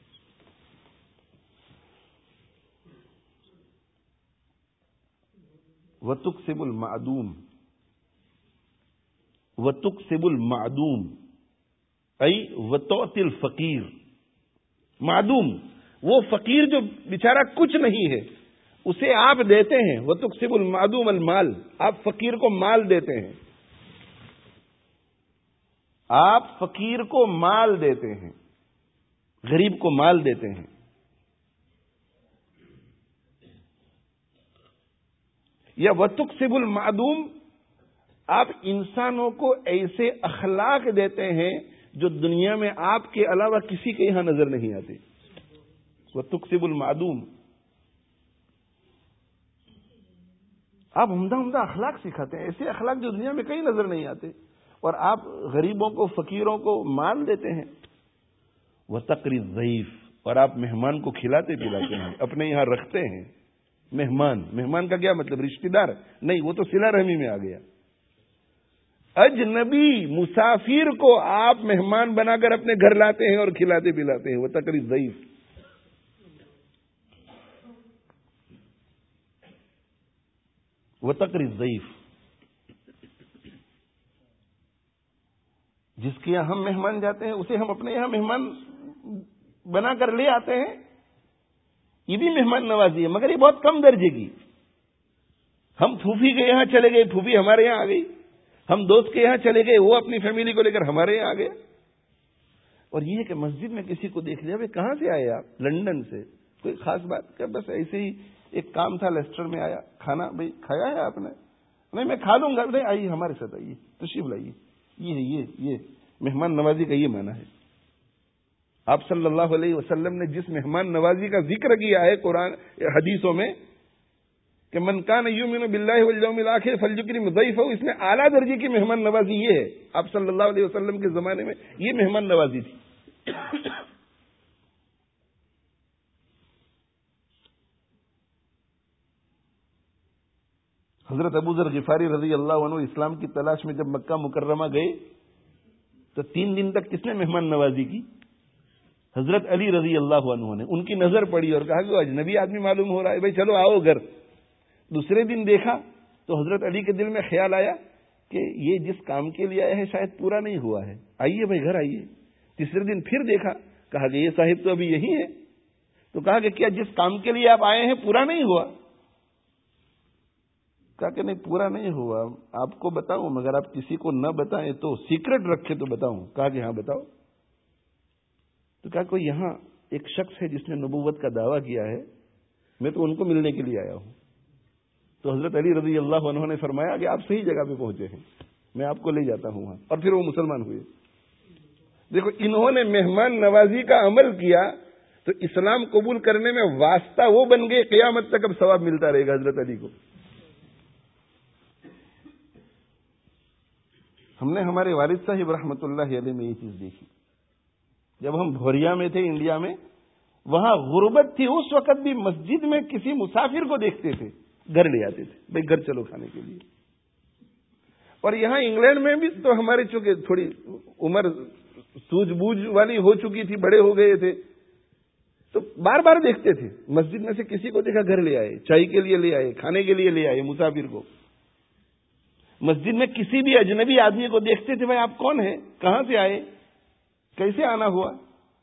وَتُكْسِبُ الْمَعْدُومَ، وَتُكْسِبُ الْمَعْدُومَ ای وَتُعْطِي الْفَقِيرَ، معدوم وہ فقیر جو بیچارہ کچھ نہیں ہے، اسے آپ دیتے ہیں۔ وَتُكْسِبُ الْمَعْدُومَ الْمَالَ، آپ فقیر کو مال دیتے ہیں، آپ فقیر کو مال دیتے ہیں، غریب کو مال دیتے ہیں۔ یا وَتُكْسِبُ الْمَعْدُومَ، آپ انسانوں کو ایسے اخلاق دیتے ہیں جو دنیا میں آپ کے علاوہ کسی کے یہاں نظر نہیں آتے۔ وَتُكْسِبُ الْمَعْدُومَ، آپ عمدہ عمدہ اخلاق سکھاتے ہیں، ایسے اخلاق جو دنیا میں کہیں نظر نہیں آتے، اور آپ غریبوں کو، فقیروں کو مال دیتے ہیں۔ وَتَقْرِي الضَّيْفَ، اور آپ مہمان کو کھلاتے پلاتے ہیں، اپنے یہاں رکھتے ہیں۔ مہمان کا کیا مطلب؟ رشتہ دار نہیں، وہ تو صلہ رحمی میں آ گیا۔ اجنبی مسافر کو آپ مہمان بنا کر اپنے گھر لاتے ہیں اور کھلاتے پلاتے ہیں۔ وَتَقْرِي الضَّيْفَ، وَتَقْرِي الضَّيْفَ، جس کے یہاں ہم مہمان جاتے ہیں اسے ہم اپنے یہاں مہمان بنا کر لے آتے ہیں۔ یہ بھی مہمان نوازی ہے، مگر یہ بہت کم درجے کی. ہم پھوپھی کے یہاں چلے گئے، پھوپھی ہمارے یہاں آ گئی. ہم دوست کے یہاں چلے گئے، وہ اپنی فیملی کو لے کر ہمارے یہاں آ گیا. اور یہ کہ مسجد میں کسی کو دیکھ لیا، بھائی کہاں سے آئے آپ؟ لندن سے. کوئی خاص بات کیا؟ بس ایسے ہی ایک کام تھا، لیسٹر میں آیا. کھانا بھائی کھایا ہے آپ نے؟ نہیں میں کھا لوں گا. نہیں آئیے ہمارے ساتھ آئیے، تشریف لائیے. یہ مہمان نوازی کا یہ معنی ہے. آپ صلی اللہ علیہ وسلم نے جس مہمان نوازی کا ذکر کیا ہے قرآن حدیثوں میں کہ من کان یؤمن باللہ والیوم الآخر فلیکرم ضیفہ، اس میں اعلیٰ درجے کی مہمان نوازی یہ ہے. آپ صلی اللہ علیہ وسلم کے زمانے میں یہ مہمان نوازی تھی. حضرت ابو ذر غفاری رضی اللہ عنہ اسلام کی تلاش میں جب مکہ مکرمہ گئے تو 3 دن تک کس نے مہمان نوازی کی؟ حضرت علی رضی اللہ عنہ نے. ان کی نظر پڑی اور کہا کہ اجنبی آدمی معلوم ہو رہا ہے، بھائی چلو آؤ گھر. دوسرے دن دیکھا تو حضرت علی کے دل میں خیال آیا کہ یہ جس کام کے لیے آیا ہے شاید پورا نہیں ہوا ہے، آئیے بھائی گھر آئیے. تیسرے دن پھر دیکھا، کہا کہ یہ صاحب تو ابھی یہی ہے. تو کہا کہ کیا جس کام کے لیے آپ آئے ہیں پورا نہیں ہوا؟ کہا کہ نہیں پورا نہیں ہوا، آپ کو بتاؤں مگر آپ کسی کو نہ بتائیں تو سیکرٹ رکھے تو بتاؤں. کہا کہ ہاں بتاؤ. تو کہا کوئی یہاں ایک شخص ہے جس نے نبوت کا دعویٰ کیا ہے، میں تو ان کو ملنے کے لیے آیا ہوں. تو حضرت علی رضی اللہ عنہ نے فرمایا کہ آپ صحیح جگہ پہ پہنچے ہیں، میں آپ کو لے جاتا ہوں وہاں. اور پھر وہ مسلمان ہوئے. دیکھو انہوں نے مہمان نوازی کا عمل کیا تو اسلام قبول کرنے میں واسطہ وہ بن گئے، قیامت تک اب ثواب ملتا رہے گا حضرت علی کو. ہم نے ہمارے والد صاحب رحمۃ اللہ علیہ میں یہ چیز دیکھی. جب ہم بھوریا میں تھے انڈیا میں، وہاں غربت تھی، اس وقت بھی مسجد میں کسی مسافر کو دیکھتے تھے گھر لے آتے تھے، بھائی گھر چلو کھانے کے لیے. اور یہاں انگلینڈ میں بھی تو ہماری چونکہ تھوڑی عمر سوجھ بوجھ والی ہو چکی تھی، بڑے ہو گئے تھے، تو بار بار دیکھتے تھے مسجد میں سے کسی کو دیکھا گھر لے آئے، چائے کے لیے لے آئے، کھانے کے لیے لے آئے مسافر کو. مسجد میں کسی بھی اجنبی آدمی کو دیکھتے تھے، بھائی آپ کون ہیں، کہاں سے آئے، کیسے آنا ہوا.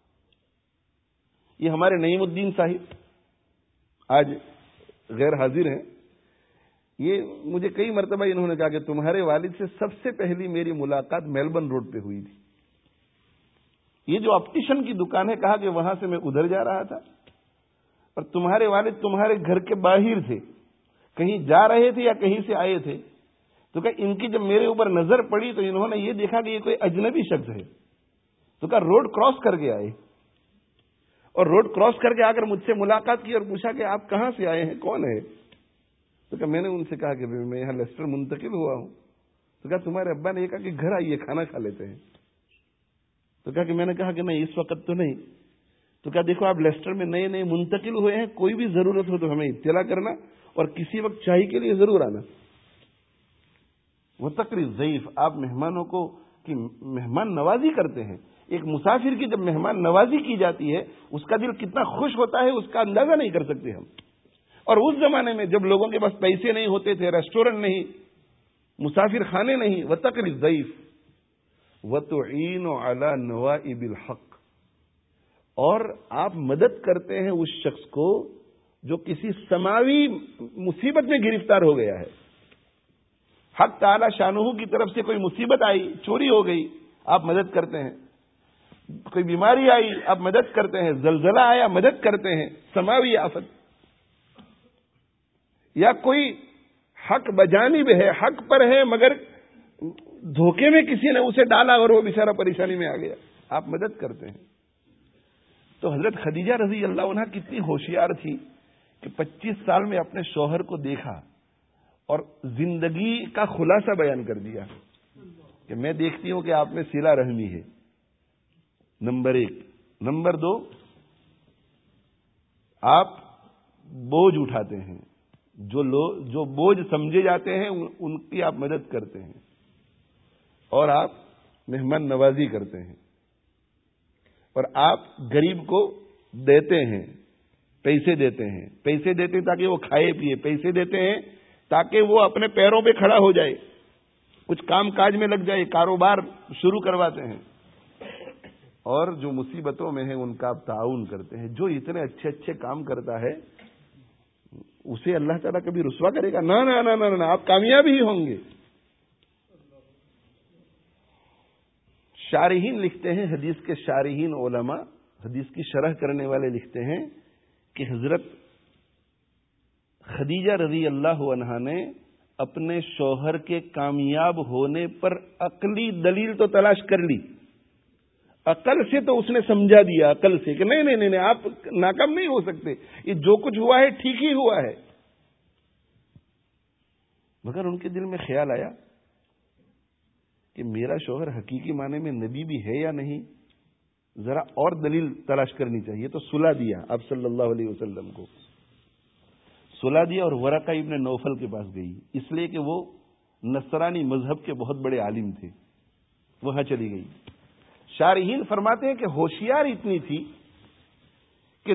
یہ ہمارے نعیم الدین صاحب آج غیر حاضر ہیں. یہ مجھے کئی مرتبہ انہوں نے کہا کہ تمہارے والد سے سب سے پہلی میری ملاقات میلبرن روڈ پہ ہوئی تھی. یہ جو آپٹیشن کی دکان ہے، کہا کہ وہاں سے میں ادھر جا رہا تھا اور تمہارے والد تمہارے گھر کے باہر تھے، کہیں جا رہے تھے یا کہیں سے آئے تھے. تو کہ ان کی جب میرے اوپر نظر پڑی تو انہوں نے یہ دیکھا کہ یہ کوئی اجنبی شخص ہے. تو کہا روڈ کراس کر کے آئے، اور روڈ کراس کر کے آ کر مجھ سے ملاقات کی اور پوچھا کہ آپ کہاں سے آئے ہیں، کون ہے. تو کہ میں نے ان سے کہا کہ میں یہاں لیسٹر منتقل ہوا ہوں. تو کہا تمہارے ابا نے یہ کہا کہ گھر آئیے کھانا کھا لیتے ہیں. تو کہا کہ میں نے کہا کہ نہیں اس وقت تو نہیں. تو کہا دیکھو آپ لیسٹر میں نئے نئے منتقل ہوئے ہیں، کوئی بھی ضرورت ہو تو ہمیں اطلاع کرنا اور کسی وقت چائے کے لیے ضرور آنا. وہ تقریر ضعیف، آپ مہمانوں کو کی مہمان نوازی کرتے ہیں. ایک مسافر کی جب مہمان نوازی کی جاتی ہے اس کا دل کتنا خوش ہوتا ہے اس کا اندازہ نہیں کر سکتے ہم. اور اس زمانے میں جب لوگوں کے پاس پیسے نہیں ہوتے تھے، ریسٹورنٹ نہیں، مسافر خانے نہیں، وتقریر ضعیف وتعین علی نوائب الحق، اور آپ مدد کرتے ہیں اس شخص کو جو کسی سماوی مصیبت میں گرفتار ہو گیا ہے. حق تعالی شانہ کی طرف سے کوئی مصیبت آئی، چوری ہو گئی، آپ مدد کرتے ہیں. کوئی بیماری آئی آپ مدد کرتے ہیں، زلزلہ آیا مدد کرتے ہیں، سماوی آفت. یا کوئی حق بجانب ہے، حق پر ہے مگر دھوکے میں کسی نے اسے ڈالا اور وہ بیچارہ پریشانی میں آ گیا، آپ مدد کرتے ہیں. تو حضرت خدیجہ رضی اللہ عنہ کتنی ہوشیار تھی کہ 25 سال میں اپنے شوہر کو دیکھا اور زندگی کا خلاصہ بیان کر دیا کہ میں دیکھتی ہوں کہ آپ میں صلہ رحمی ہے، نمبر 1. نمبر 2، آپ بوجھ اٹھاتے ہیں، جو بوجھ سمجھے جاتے ہیں ان کی آپ مدد کرتے ہیں، اور آپ مہمان نوازی کرتے ہیں، اور آپ غریب کو دیتے ہیں، پیسے دیتے ہیں تاکہ وہ کھائے پیے، پیسے دیتے ہیں تاکہ وہ اپنے پیروں پہ کھڑا ہو جائے، کچھ کام کاج میں لگ جائے، کاروبار شروع کرواتے ہیں. اور جو مصیبتوں میں ہے ان کا آپ تعاون کرتے ہیں. جو اتنے اچھے اچھے کام کرتا ہے اسے اللہ تعالیٰ کبھی رسوا کرے گا؟ نہ نہ نہ نہ، آپ کامیاب ہی ہوں گے. شارحین لکھتے ہیں، حدیث کے شارحین علماء، حدیث کی شرح کرنے والے لکھتے ہیں کہ حضرت خدیجہ رضی اللہ عنہا نے اپنے شوہر کے کامیاب ہونے پر عقلی دلیل تو تلاش کر لی، عقل سے تو اس نے سمجھا دیا، عقل سے کہ نہیں نہیں نہیں آپ ناکام نہیں ہو سکتے، یہ جو کچھ ہوا ہے ٹھیک ہی ہوا ہے. مگر ان کے دل میں خیال آیا کہ میرا شوہر حقیقی معنی میں نبی بھی ہے یا نہیں، ذرا اور دلیل تلاش کرنی چاہیے. تو صلح دیا آپ صلی اللہ علیہ وسلم کو، صلح دیا اور ورقہ ابن نوفل کے پاس گئی، اس لیے کہ وہ نصرانی مذہب کے بہت بڑے عالم تھے. وہاں چلی گئی. شارحین فرماتے ہیں کہ ہوشیار اتنی تھی کہ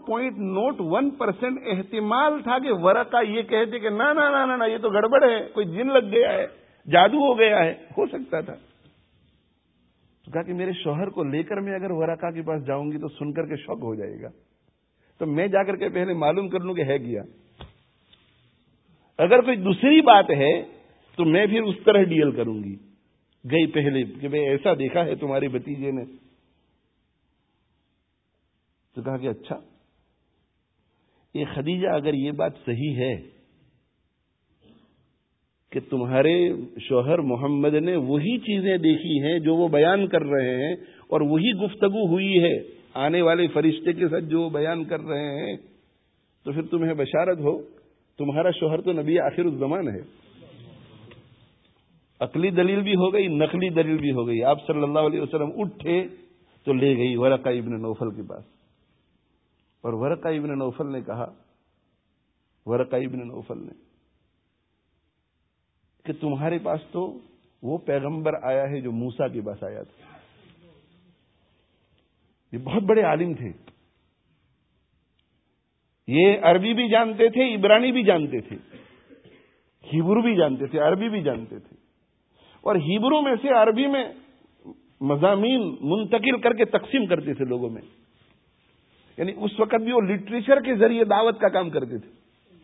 0.01% احتمال تھا کہ ورقہ یہ کہتے کہ نہ نہ نہ نہ یہ تو گڑبڑ ہے، کوئی جن لگ گیا ہے، جادو ہو گیا ہے، ہو سکتا تھا. تو کہا کہ میرے شوہر کو لے کر میں اگر ورقہ کے پاس جاؤں گی تو سن کر کے شوق ہو جائے گا، تو میں جا کر کے پہلے معلوم کر لوں کہ ہے کیا. اگر کوئی دوسری بات ہے تو میں پھر اس طرح ڈیل کروں گی. گئی پہلے کہ بھئی ایسا دیکھا ہے تمہارے بھتیجے نے. تو کہا کہ اچھا یہ خدیجہ اگر یہ بات صحیح ہے کہ تمہارے شوہر محمد نے وہی چیزیں دیکھی ہیں جو وہ بیان کر رہے ہیں اور وہی گفتگو ہوئی ہے آنے والے فرشتے کے ساتھ جو بیان کر رہے ہیں، تو پھر تمہیں بشارت ہو، تمہارا شوہر تو نبی آخر الزمان ہے. عقلی دلیل بھی ہو گئی، نقلی دلیل بھی ہو گئی. آپ صلی اللہ علیہ وسلم اٹھے تو لے گئی ورقہ ابن نوفل کے پاس. اور ورقہ ابن نوفل نے کہا، ورقہ ابن نوفل نے کہ تمہارے پاس تو وہ پیغمبر آیا ہے جو موسیٰ کے پاس آیا تھا. یہ بہت بڑے عالم تھے، یہ عربی بھی جانتے تھے، عبرانی بھی جانتے تھے، ہیبرو بھی جانتے تھے، عربی بھی جانتے تھے. اور ہیبرو میں سے عربی میں مضامین منتقل کر کے تقسیم کرتے تھے لوگوں میں. یعنی اس وقت بھی وہ لٹریچر کے ذریعے دعوت کا کام کرتے تھے،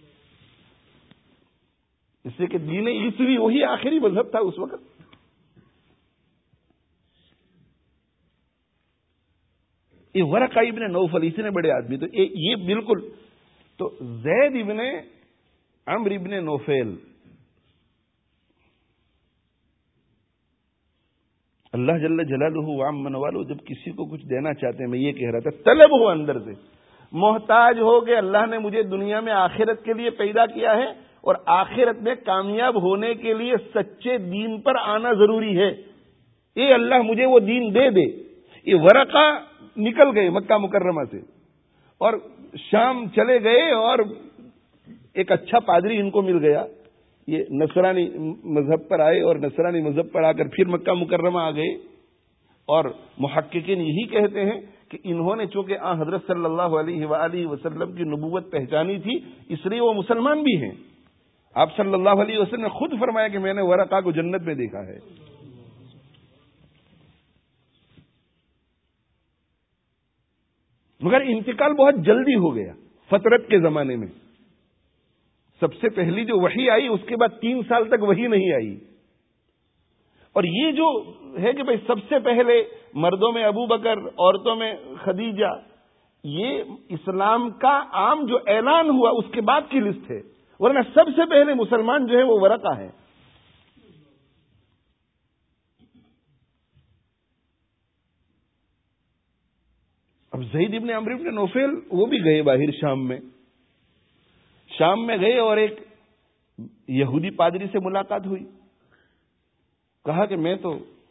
اس سے کہ دین عیسوی وہی آخری مذہب تھا اس وقت. یہ ورقہ ابن نوفل اتنے بڑے آدمی، تو یہ بالکل تو زید ابن عمرو ابن نوفل، اللہ جل جلالہ وعم نوالہ جب کسی کو کچھ دینا چاہتے ہیں، میں یہ کہہ رہا تھا طلب ہو اندر سے، محتاج ہو کہ اللہ نے مجھے دنیا میں آخرت کے لیے پیدا کیا ہے اور آخرت میں کامیاب ہونے کے لیے سچے دین پر آنا ضروری ہے، یہ اللہ مجھے وہ دین دے دے. یہ ورقہ نکل گئے مکہ مکرمہ سے اور شام چلے گئے، اور ایک اچھا پادری ان کو مل گیا. یہ نصرانی مذہب پر آئے اور نصرانی مذہب پر آ کر پھر مکہ مکرمہ آ گئے. اور محققین یہی کہتے ہیں کہ انہوں نے چونکہ حضرت صلی اللہ علیہ وآلہ وسلم کی نبوت پہچانی تھی، اس لیے وہ مسلمان بھی ہیں. آپ صلی اللہ علیہ وسلم نے خود فرمایا کہ میں نے ورقہ کو جنت میں دیکھا ہے. مگر انتقال بہت جلدی ہو گیا فترت کے زمانے میں. سب سے پہلی جو وحی آئی اس کے بعد 3 سال تک وحی نہیں آئی. اور یہ جو ہے کہ بھئی سب سے پہلے مردوں میں ابو بکر، عورتوں میں خدیجہ، یہ اسلام کا عام جو اعلان ہوا اس کے بعد کی لسٹ ہے، ورنہ سب سے پہلے مسلمان جو ہے وہ ورقہ ہے. اب زید ابن عمرو ابن نوفل وہ بھی گئے باہر شام میں گئے اور ایک یہودی پادری سے ملاقات ہوئی. کہا کہ میں تو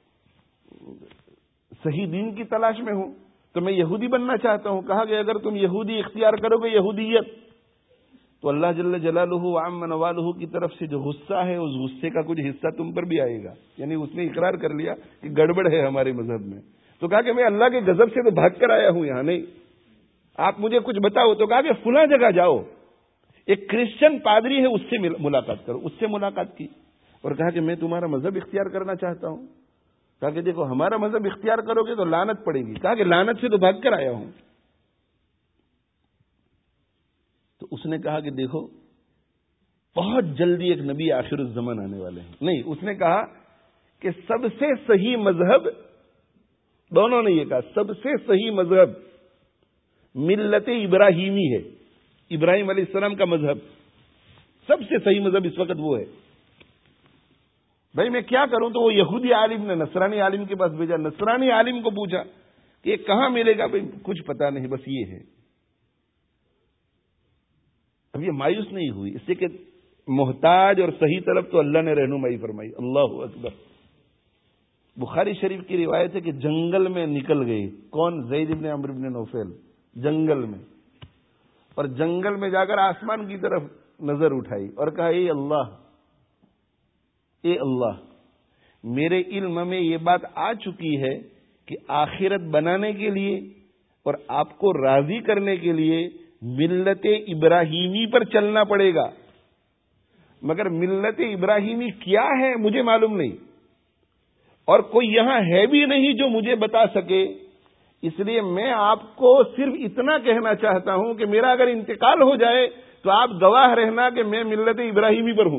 صحیح دین کی تلاش میں ہوں، تو میں یہودی بننا چاہتا ہوں. کہا کہ اگر تم یہودی اختیار کرو گے، یہودیت، تو اللہ جل جلالہ وعم نوالہ کی طرف سے جو غصہ ہے اس غصے کا کچھ حصہ تم پر بھی آئے گا. یعنی اس نے اقرار کر لیا کہ گڑبڑ ہے ہمارے مذہب میں. تو کہا کہ میں اللہ کے غضب سے تو بھاگ کر آیا ہوں یہاں، نہیں آپ مجھے کچھ بتاؤ. تو کہا کہ فلاں جگہ جاؤ، ایک کرسچن پادری ہے، اس سے ملاقات کرو. اس سے ملاقات کی اور کہا کہ میں تمہارا مذہب اختیار کرنا چاہتا ہوں. کہا کہ دیکھو ہمارا مذہب اختیار کرو گے تو لعنت پڑے گی. کہا کہ لعنت سے تو بھاگ کر آیا ہوں. تو اس نے کہا کہ دیکھو بہت جلدی ایک نبی آخر الزمان آنے والے ہیں. نہیں، اس نے کہا کہ سب سے صحیح مذہب، دونوں نے یہ کہا سب سے صحیح مذہب ملت ابراہیمی ہے، ابراہیم علیہ السلام کا مذہب. سب سے صحیح مذہب اس وقت وہ ہے. بھائی میں کیا کروں؟ تو وہ یہودی عالم نے نصرانی عالم کے پاس بھیجا. نصرانی عالم کو پوچھا کہ یہ کہاں ملے گا؟ بھائی کچھ پتا نہیں، بس یہ ہے. اب یہ مایوس نہیں ہوئی، اس سے کہ محتاج اور صحیح طرف تو اللہ نے رہنمائی فرمائی. اللہ اکبر. بخاری شریف کی روایت ہے کہ جنگل میں نکل گئی. کون؟ زید بن عمرو بن نوفل. جنگل میں، اور جنگل میں جا کر آسمان کی طرف نظر اٹھائی اور کہا اے اللہ، میرے علم میں یہ بات آ چکی ہے کہ آخرت بنانے کے لیے اور آپ کو راضی کرنے کے لیے ملت ابراہیمی پر چلنا پڑے گا، مگر ملت ابراہیمی کیا ہے مجھے معلوم نہیں، اور کوئی یہاں ہے بھی نہیں جو مجھے بتا سکے. اس لیے میں آپ کو صرف اتنا کہنا چاہتا ہوں کہ میرا اگر انتقال ہو جائے تو آپ گواہ رہنا کہ میں ملت ابراہیمی پر ہوں.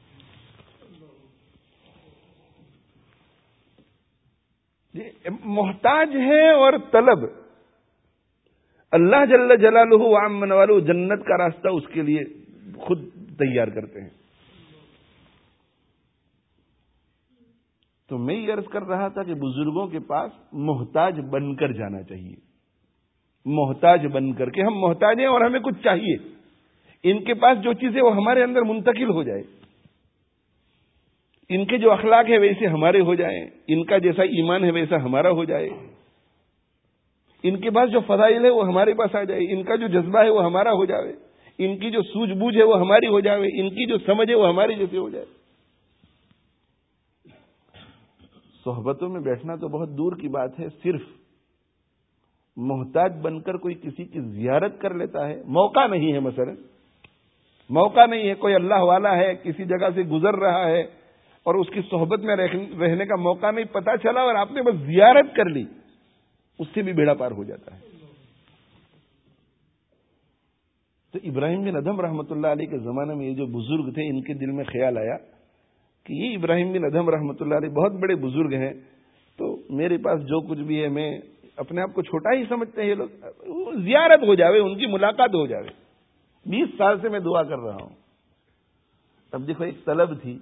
محتاج ہے اور طلب. اللہ جل جلالہ وعم منوالہ جنت کا راستہ اس کے لیے خود تیار کرتے ہیں. تو میں یہ عرض کر رہا تھا کہ بزرگوں کے پاس محتاج بن کر جانا چاہیے. محتاج بن کر کے ہم محتاج ہیں اور ہمیں کچھ چاہیے. ان کے پاس جو چیز ہے وہ ہمارے اندر منتقل ہو جائے. ان کے جو اخلاق ہے ویسے ہمارے ہو جائیں، ان کا جیسا ایمان ہے ویسا ہمارا ہو جائے. ان کے پاس جو فضائل ہے وہ ہمارے پاس آ جائے. ان کا جو جذبہ ہے وہ ہمارا ہو جائے. ان کی جو سوجھ بوجھ ہے وہ ہماری ہو جائے. ان کی جو سمجھ ہے وہ ہماری جیسے ہو جائے. صحبتوں میں بیٹھنا تو بہت دور کی بات ہے. صرف محتاج بن کر کوئی کسی کی زیارت کر لیتا ہے، موقع نہیں ہے، مثلا موقع نہیں ہے، کوئی اللہ والا ہے کسی جگہ سے گزر رہا ہے اور اس کی صحبت میں رہنے کا موقع نہیں، پتا چلا اور آپ نے بس زیارت کر لی، اس سے بھی بیڑا پار ہو جاتا ہے. تو ابراہیم بن ادھم رحمۃ اللہ علیہ کے زمانے میں یہ جو بزرگ تھے ان کے دل میں خیال آیا کہ یہ ابراہیم بن ادھم رحمۃ اللہ علیہ بہت بڑے بزرگ ہیں، تو میرے پاس جو کچھ بھی ہے میں اپنے آپ کو چھوٹا ہی سمجھتے ہیں یہ لوگ، زیارت ہو جاوے، ان کی ملاقات ہو جاوے. 20 سال سے میں دعا کر رہا ہوں. اب دیکھو ایک طلب تھی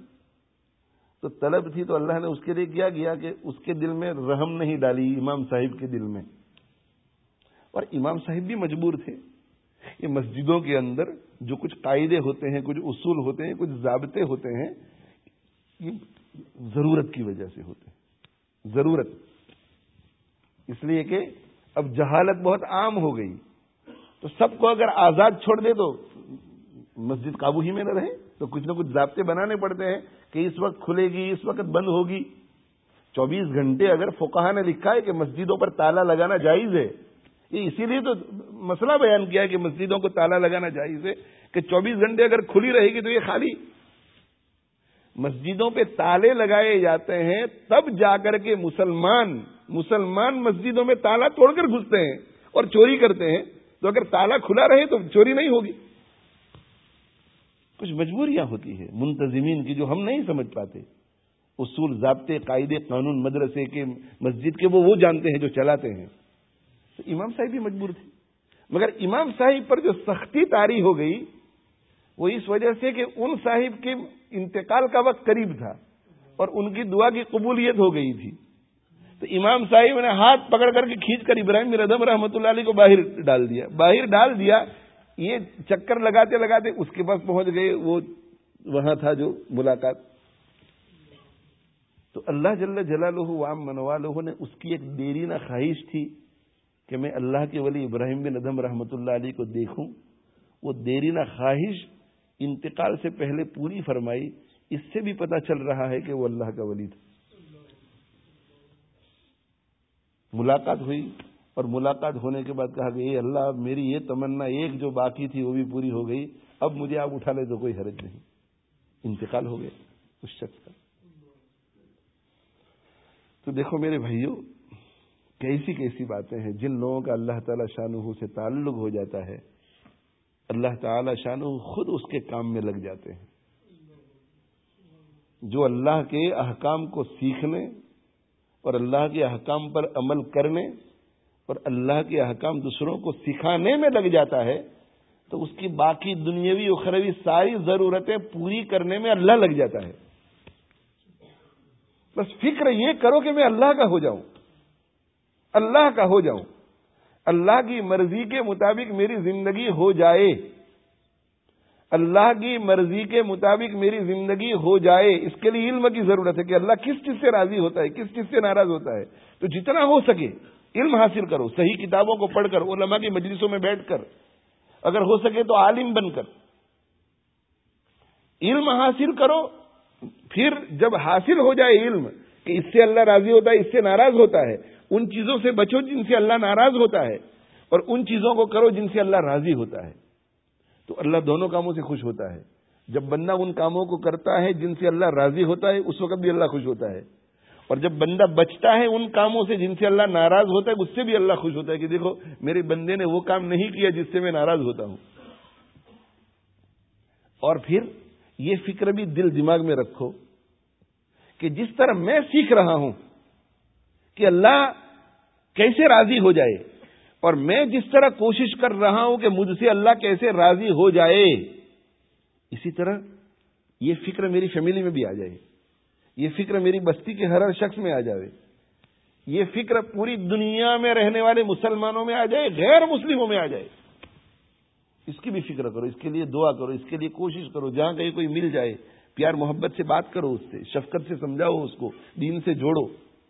تو اللہ نے اس کے لیے کیا کیا کہ اس کے دل میں رحم نہیں ڈالی امام صاحب کے دل میں. اور امام صاحب بھی مجبور تھے. یہ مسجدوں کے اندر جو کچھ قاعدے ہوتے ہیں، کچھ اصول ہوتے ہیں، کچھ ضابطے ہوتے ہیں، یہ ضرورت کی وجہ سے ہوتے ہیں. ضرورت اس لیے کہ اب جہالت بہت عام ہو گئی، تو سب کو اگر آزاد چھوڑ دے تو مسجد قابو ہی میں نہ رہے. تو کچھ نہ کچھ ضابطے بنانے پڑتے ہیں کہ اس وقت کھلے گی، اس وقت بند ہوگی. 24 گھنٹے اگر فقہا نے لکھا ہے کہ مسجدوں پر تالا لگانا جائز ہے، یہ اسی لیے تو مسئلہ بیان کیا ہے کہ مسجدوں کو تالا لگانا جائز ہے کہ 24 گھنٹے اگر کھلی رہے گی تو یہ خالی. مسجدوں پہ تالے لگائے جاتے ہیں تب جا کر کے مسلمان مسجدوں میں تالا توڑ کر گھستے ہیں اور چوری کرتے ہیں. تو اگر تالا کھلا رہے تو چوری نہیں ہوگی. کچھ مجبوریاں ہوتی ہیں منتظمین کی جو ہم نہیں سمجھ پاتے. اصول، ضابطے، قاعدے، قانون مدرسے کے، مسجد کے وہ جانتے ہیں جو چلاتے ہیں. تو امام صاحب بھی مجبور تھے، مگر امام صاحب پر جو سختی طاری ہو گئی وہ اس وجہ سے کہ ان صاحب کے انتقال کا وقت قریب تھا اور ان کی دعا کی قبولیت ہو گئی تھی. تو امام صاحب نے ہاتھ پکڑ کر کے کھینچ کر ابراہیم بن ادھم رحمۃ اللہ علیہ کو باہر ڈال دیا. یہ چکر لگاتے لگاتے اس کے پاس پہنچ گئے. وہ وہاں تھا جو ملاقات. تو اللہ جل جلالہ وعم منوالہ نے اس کی ایک دیرینہ خواہش تھی کہ میں اللہ کے ولی ابراہیم بن ادھم رحمۃ اللہ علیہ کو دیکھوں. وہ دیرینہ خواہش انتقال سے پہلے پوری فرمائی. اس سے بھی پتہ چل رہا ہے کہ وہ اللہ کا ولی تھا. ملاقات ہوئی اور ملاقات ہونے کے بعد کہا کہ اے اللہ، میری یہ تمنا ایک جو باقی تھی وہ بھی پوری ہو گئی، اب مجھے آپ اٹھا لے تو کوئی حرج نہیں. انتقال ہو گیا اس شخص کا. تو دیکھو میرے بھائیوں، کیسی کیسی باتیں ہیں. جن لوگوں کا اللہ تعالی شانہ سے تعلق ہو جاتا ہے، اللہ تعالی شانہ خود اس کے کام میں لگ جاتے ہیں. جو اللہ کے احکام کو سیکھنے اور اللہ کے احکام پر عمل کرنے اور اللہ کے احکام دوسروں کو سکھانے میں لگ جاتا ہے، تو اس کی باقی دنیاوی اخروی ساری ضرورتیں پوری کرنے میں اللہ لگ جاتا ہے. بس فکر یہ کرو کہ میں اللہ کا ہو جاؤں، اللہ کا ہو جاؤں، اللہ کی مرضی کے مطابق میری زندگی ہو جائے، اللہ کی مرضی کے مطابق میری زندگی ہو جائے. اس کے لیے علم کی ضرورت ہے کہ اللہ کس چیز سے راضی ہوتا ہے، کس چیز سے ناراض ہوتا ہے. تو جتنا ہو سکے علم حاصل کرو، صحیح کتابوں کو پڑھ کر، علماء کی مجلسوں میں بیٹھ کر، اگر ہو سکے تو عالم بن کر علم حاصل کرو. پھر جب حاصل ہو جائے علم کہ اس سے اللہ راضی ہوتا ہے، اس سے ناراض ہوتا ہے، ان چیزوں سے بچو جن سے اللہ ناراض ہوتا ہے، اور ان چیزوں کو کرو جن سے اللہ راضی ہوتا ہے. تو اللہ دونوں کاموں سے خوش ہوتا ہے. جب بندہ ان کاموں کو کرتا ہے جن سے اللہ راضی ہوتا ہے، اس وقت بھی اللہ خوش ہوتا ہے. اور جب بندہ بچتا ہے ان کاموں سے جن سے اللہ ناراض ہوتا ہے، اس سے بھی اللہ خوش ہوتا ہے کہ دیکھو میرے بندے نے وہ کام نہیں کیا جس سے میں ناراض ہوتا ہوں. اور پھر یہ فکر بھی دل دماغ میں رکھو کہ جس طرح میں سیکھ رہا ہوں کہ اللہ کیسے راضی ہو جائے، اور میں جس طرح کوشش کر رہا ہوں کہ مجھ سے اللہ کیسے راضی ہو جائے، اسی طرح یہ فکر میری فیملی میں بھی آ جائے، یہ فکر میری بستی کے ہر شخص میں آ جائے، یہ فکر پوری دنیا میں رہنے والے مسلمانوں میں آ جائے، غیر مسلموں میں آ جائے. اس کی بھی فکر کرو، اس کے لیے دعا کرو، اس کے لیے کوشش کرو. جہاں کہیں کوئی مل جائے پیار محبت سے بات کرو، اس سے شفقت سے سمجھاؤ، اس کو دین سے جوڑو.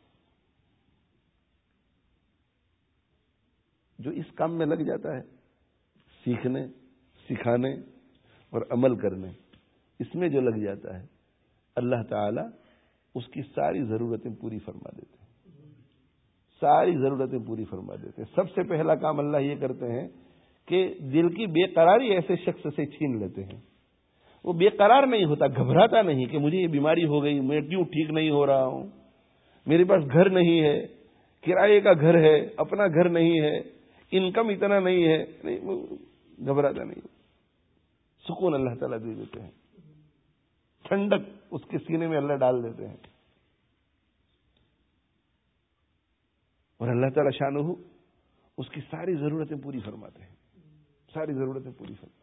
جو اس کام میں لگ جاتا ہے، سیکھنے، سکھانے اور عمل کرنے، اس میں جو لگ جاتا ہے، اللہ تعالی اس کی ساری ضرورتیں پوری فرما دیتے ہیں، ساری ضرورتیں پوری فرما دیتے ہیں. سب سے پہلا کام اللہ یہ کرتے ہیں کہ دل کی بے قراری ایسے شخص سے چھین لیتے ہیں. وہ بے قرار نہیں ہوتا، گھبراتا نہیں کہ مجھے یہ بیماری ہو گئی، میں کیوں ٹھیک نہیں ہو رہا ہوں، میرے پاس گھر نہیں ہے، کرائے کا گھر ہے، اپنا گھر نہیں ہے، انکم اتنا نہیں ہے. نہیں، گھبراتا نہیں. سکون اللہ تعالیٰ دے دیتے ہیں، ٹھنڈک اس کے سینے میں اللہ ڈال دیتے ہیں. اور اللہ تعالیٰ شانہ اس کی ساری ضرورتیں پوری فرماتے ہیں، ساری ضرورتیں پوری فرماتے ہیں.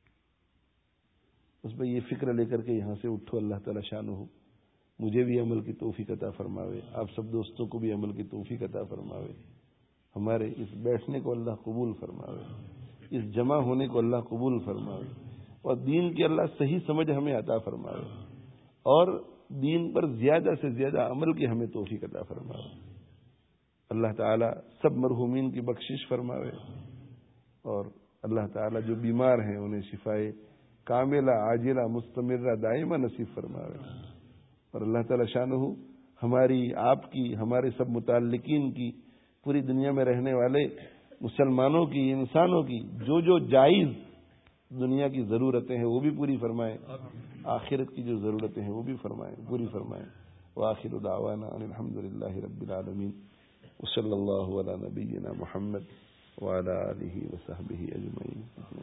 اس میں یہ فکر لے کر کے یہاں سے اٹھو. اللہ تعالیٰ شانہ مجھے بھی عمل کی توفیق عطا فرماوے، آپ سب دوستوں کو بھی عمل کی توفیق عطا فرماوے. ہمارے اس بیٹھنے کو اللہ قبول فرماوے، اس جمع ہونے کو اللہ قبول فرماوے، اور دین کی اللہ صحیح سمجھ ہمیں عطا فرماوے، اور دین پر زیادہ سے زیادہ عمل کی ہمیں توفیق عطا فرماوے. اللہ تعالیٰ سب مرحومین کی بخشش فرماوے، اور اللہ تعالیٰ جو بیمار ہیں انہیں شفائے کاملہ عاجلہ مستمرہ دائمہ نصیب فرماوے. اور اللہ تعالیٰ شانہ ہماری، آپ کی، ہمارے سب متعلقین کی، پوری دنیا میں رہنے والے مسلمانوں کی، انسانوں کی جو جو جائز دنیا کی ضرورتیں ہیں وہ بھی پوری فرمائے، آخرت کی جو ضرورتیں ہیں وہ بھی فرمائے، پوری فرمائے. وآخر دعوانا ان الحمدللہ رب العالمین، وصلی اللہ علی نبینا محمد وعلی آلہ وصحبہ اجمعین.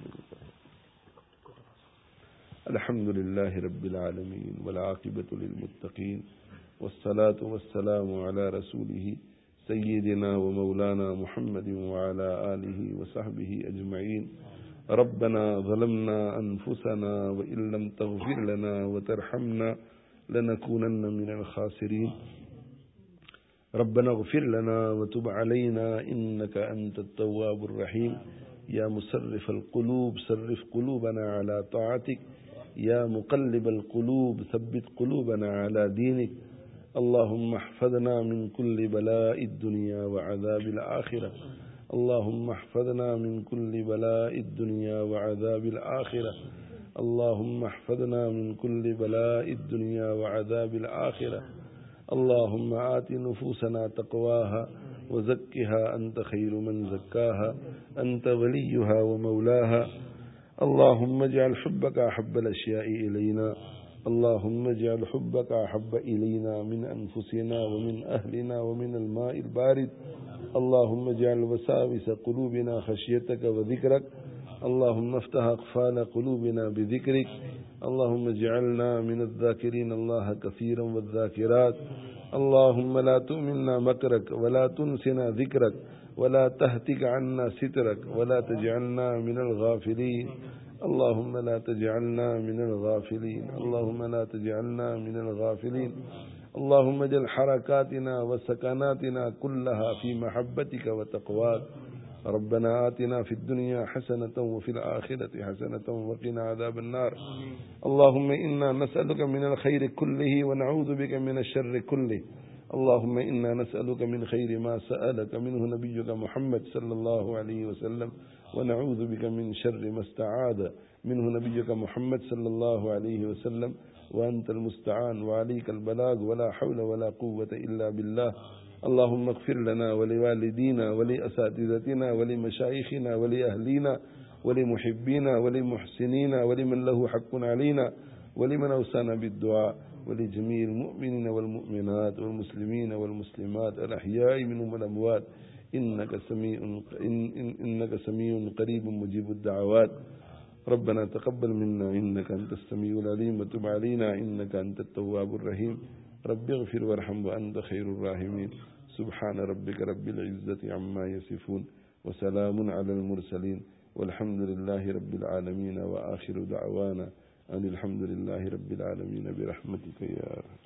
الحمد للہ رب العالمین والعاقبۃ للمتقین والصلاة والسلام علی رسولہ سیدنا ومولانا محمد وعلى آلہ وصحبہ اجمعین. ربنا ظلمنا انفسنا وإن لم تغفر لنا وترحمنا لنكونن من الخاسرین. ربنا اغفر لنا وتب علينا إنك أنت التواب الرحيم. يا مصرف القلوب صرف قلوبنا على طاعتك. يا مقلب القلوب ثبت قلوبنا على دينك. اللهم احفظنا من كل بلاء الدنيا وعذاب الآخرة. اللهم احفظنا من كل بلاء الدنيا وعذاب الآخرة. اللهم احفظنا من كل بلاء الدنيا وعذاب الآخرة. اللهم آت نفوسنا تقواها وزكها أنت خير من زكاها أنت وليها ومولاها. اللهم اجعل حبك أحب الأشياء إلينا اللهم اجعل حبك أحب إلينا من أنفسنا ومن أهلنا ومن الماء البارد. اللهم اجعل وساوس قلوبنا خشيتك وذكرك. اللهم افتح أقفال قلوبنا بذكرك. اللهم اجعلنا من الذاكرين الله كثيرا والذاكرات. اللهم لا تؤمنا مكرك ولا تنسنا ذكرك ولا تهتك عنا سترك ولا تجعلنا من الغافلين. اللهم لا تجعلنا من الغافلين. اللهم لا تجعلنا من الغافلين. اللهم اجعل حركاتنا وسكناتنا كلها في محبتك وتقواك. ربنا آتنا في الدنيا حسنة وفي الآخرة حسنة وقنا عذاب النار. اللهم إنا نسألك من الخير كله ونعوذ بك من الشر كله. اللهم إنا نسألك من خير ما سألك منه نبيك محمد صلى الله عليه وسلم ونعوذ بك من شر ما استعاذ منه نبيك محمد صلى الله عليه وسلم وأنت المستعان وعليك البلاغ ولا حول ولا قوة إلا بالله. اللهم اغفر لنا ولوالدينا ولأساتذتنا ولمشايخنا ولأهلينا ولمحبينا ولمحسنينا ولمن له حق علينا ولمن أوصانا بالدعاء ولجميع المؤمنين والمؤمنات والمسلمين والمسلمات الأحياء منهم والأموات إنك سميع قريب مجيب الدعوات. ربنا تقبل منا إنك أنت السميع العليم وتب علينا إنك أنت التواب الرحيم. رب اغفر وارحم وأنت خير الراحمين. سبحان ربك رب العزة عما يصفون وسلام على المرسلين والحمد لله رب العالمين. وآخر دعوانا أن الحمد لله رب العالمين برحمتك يا رب.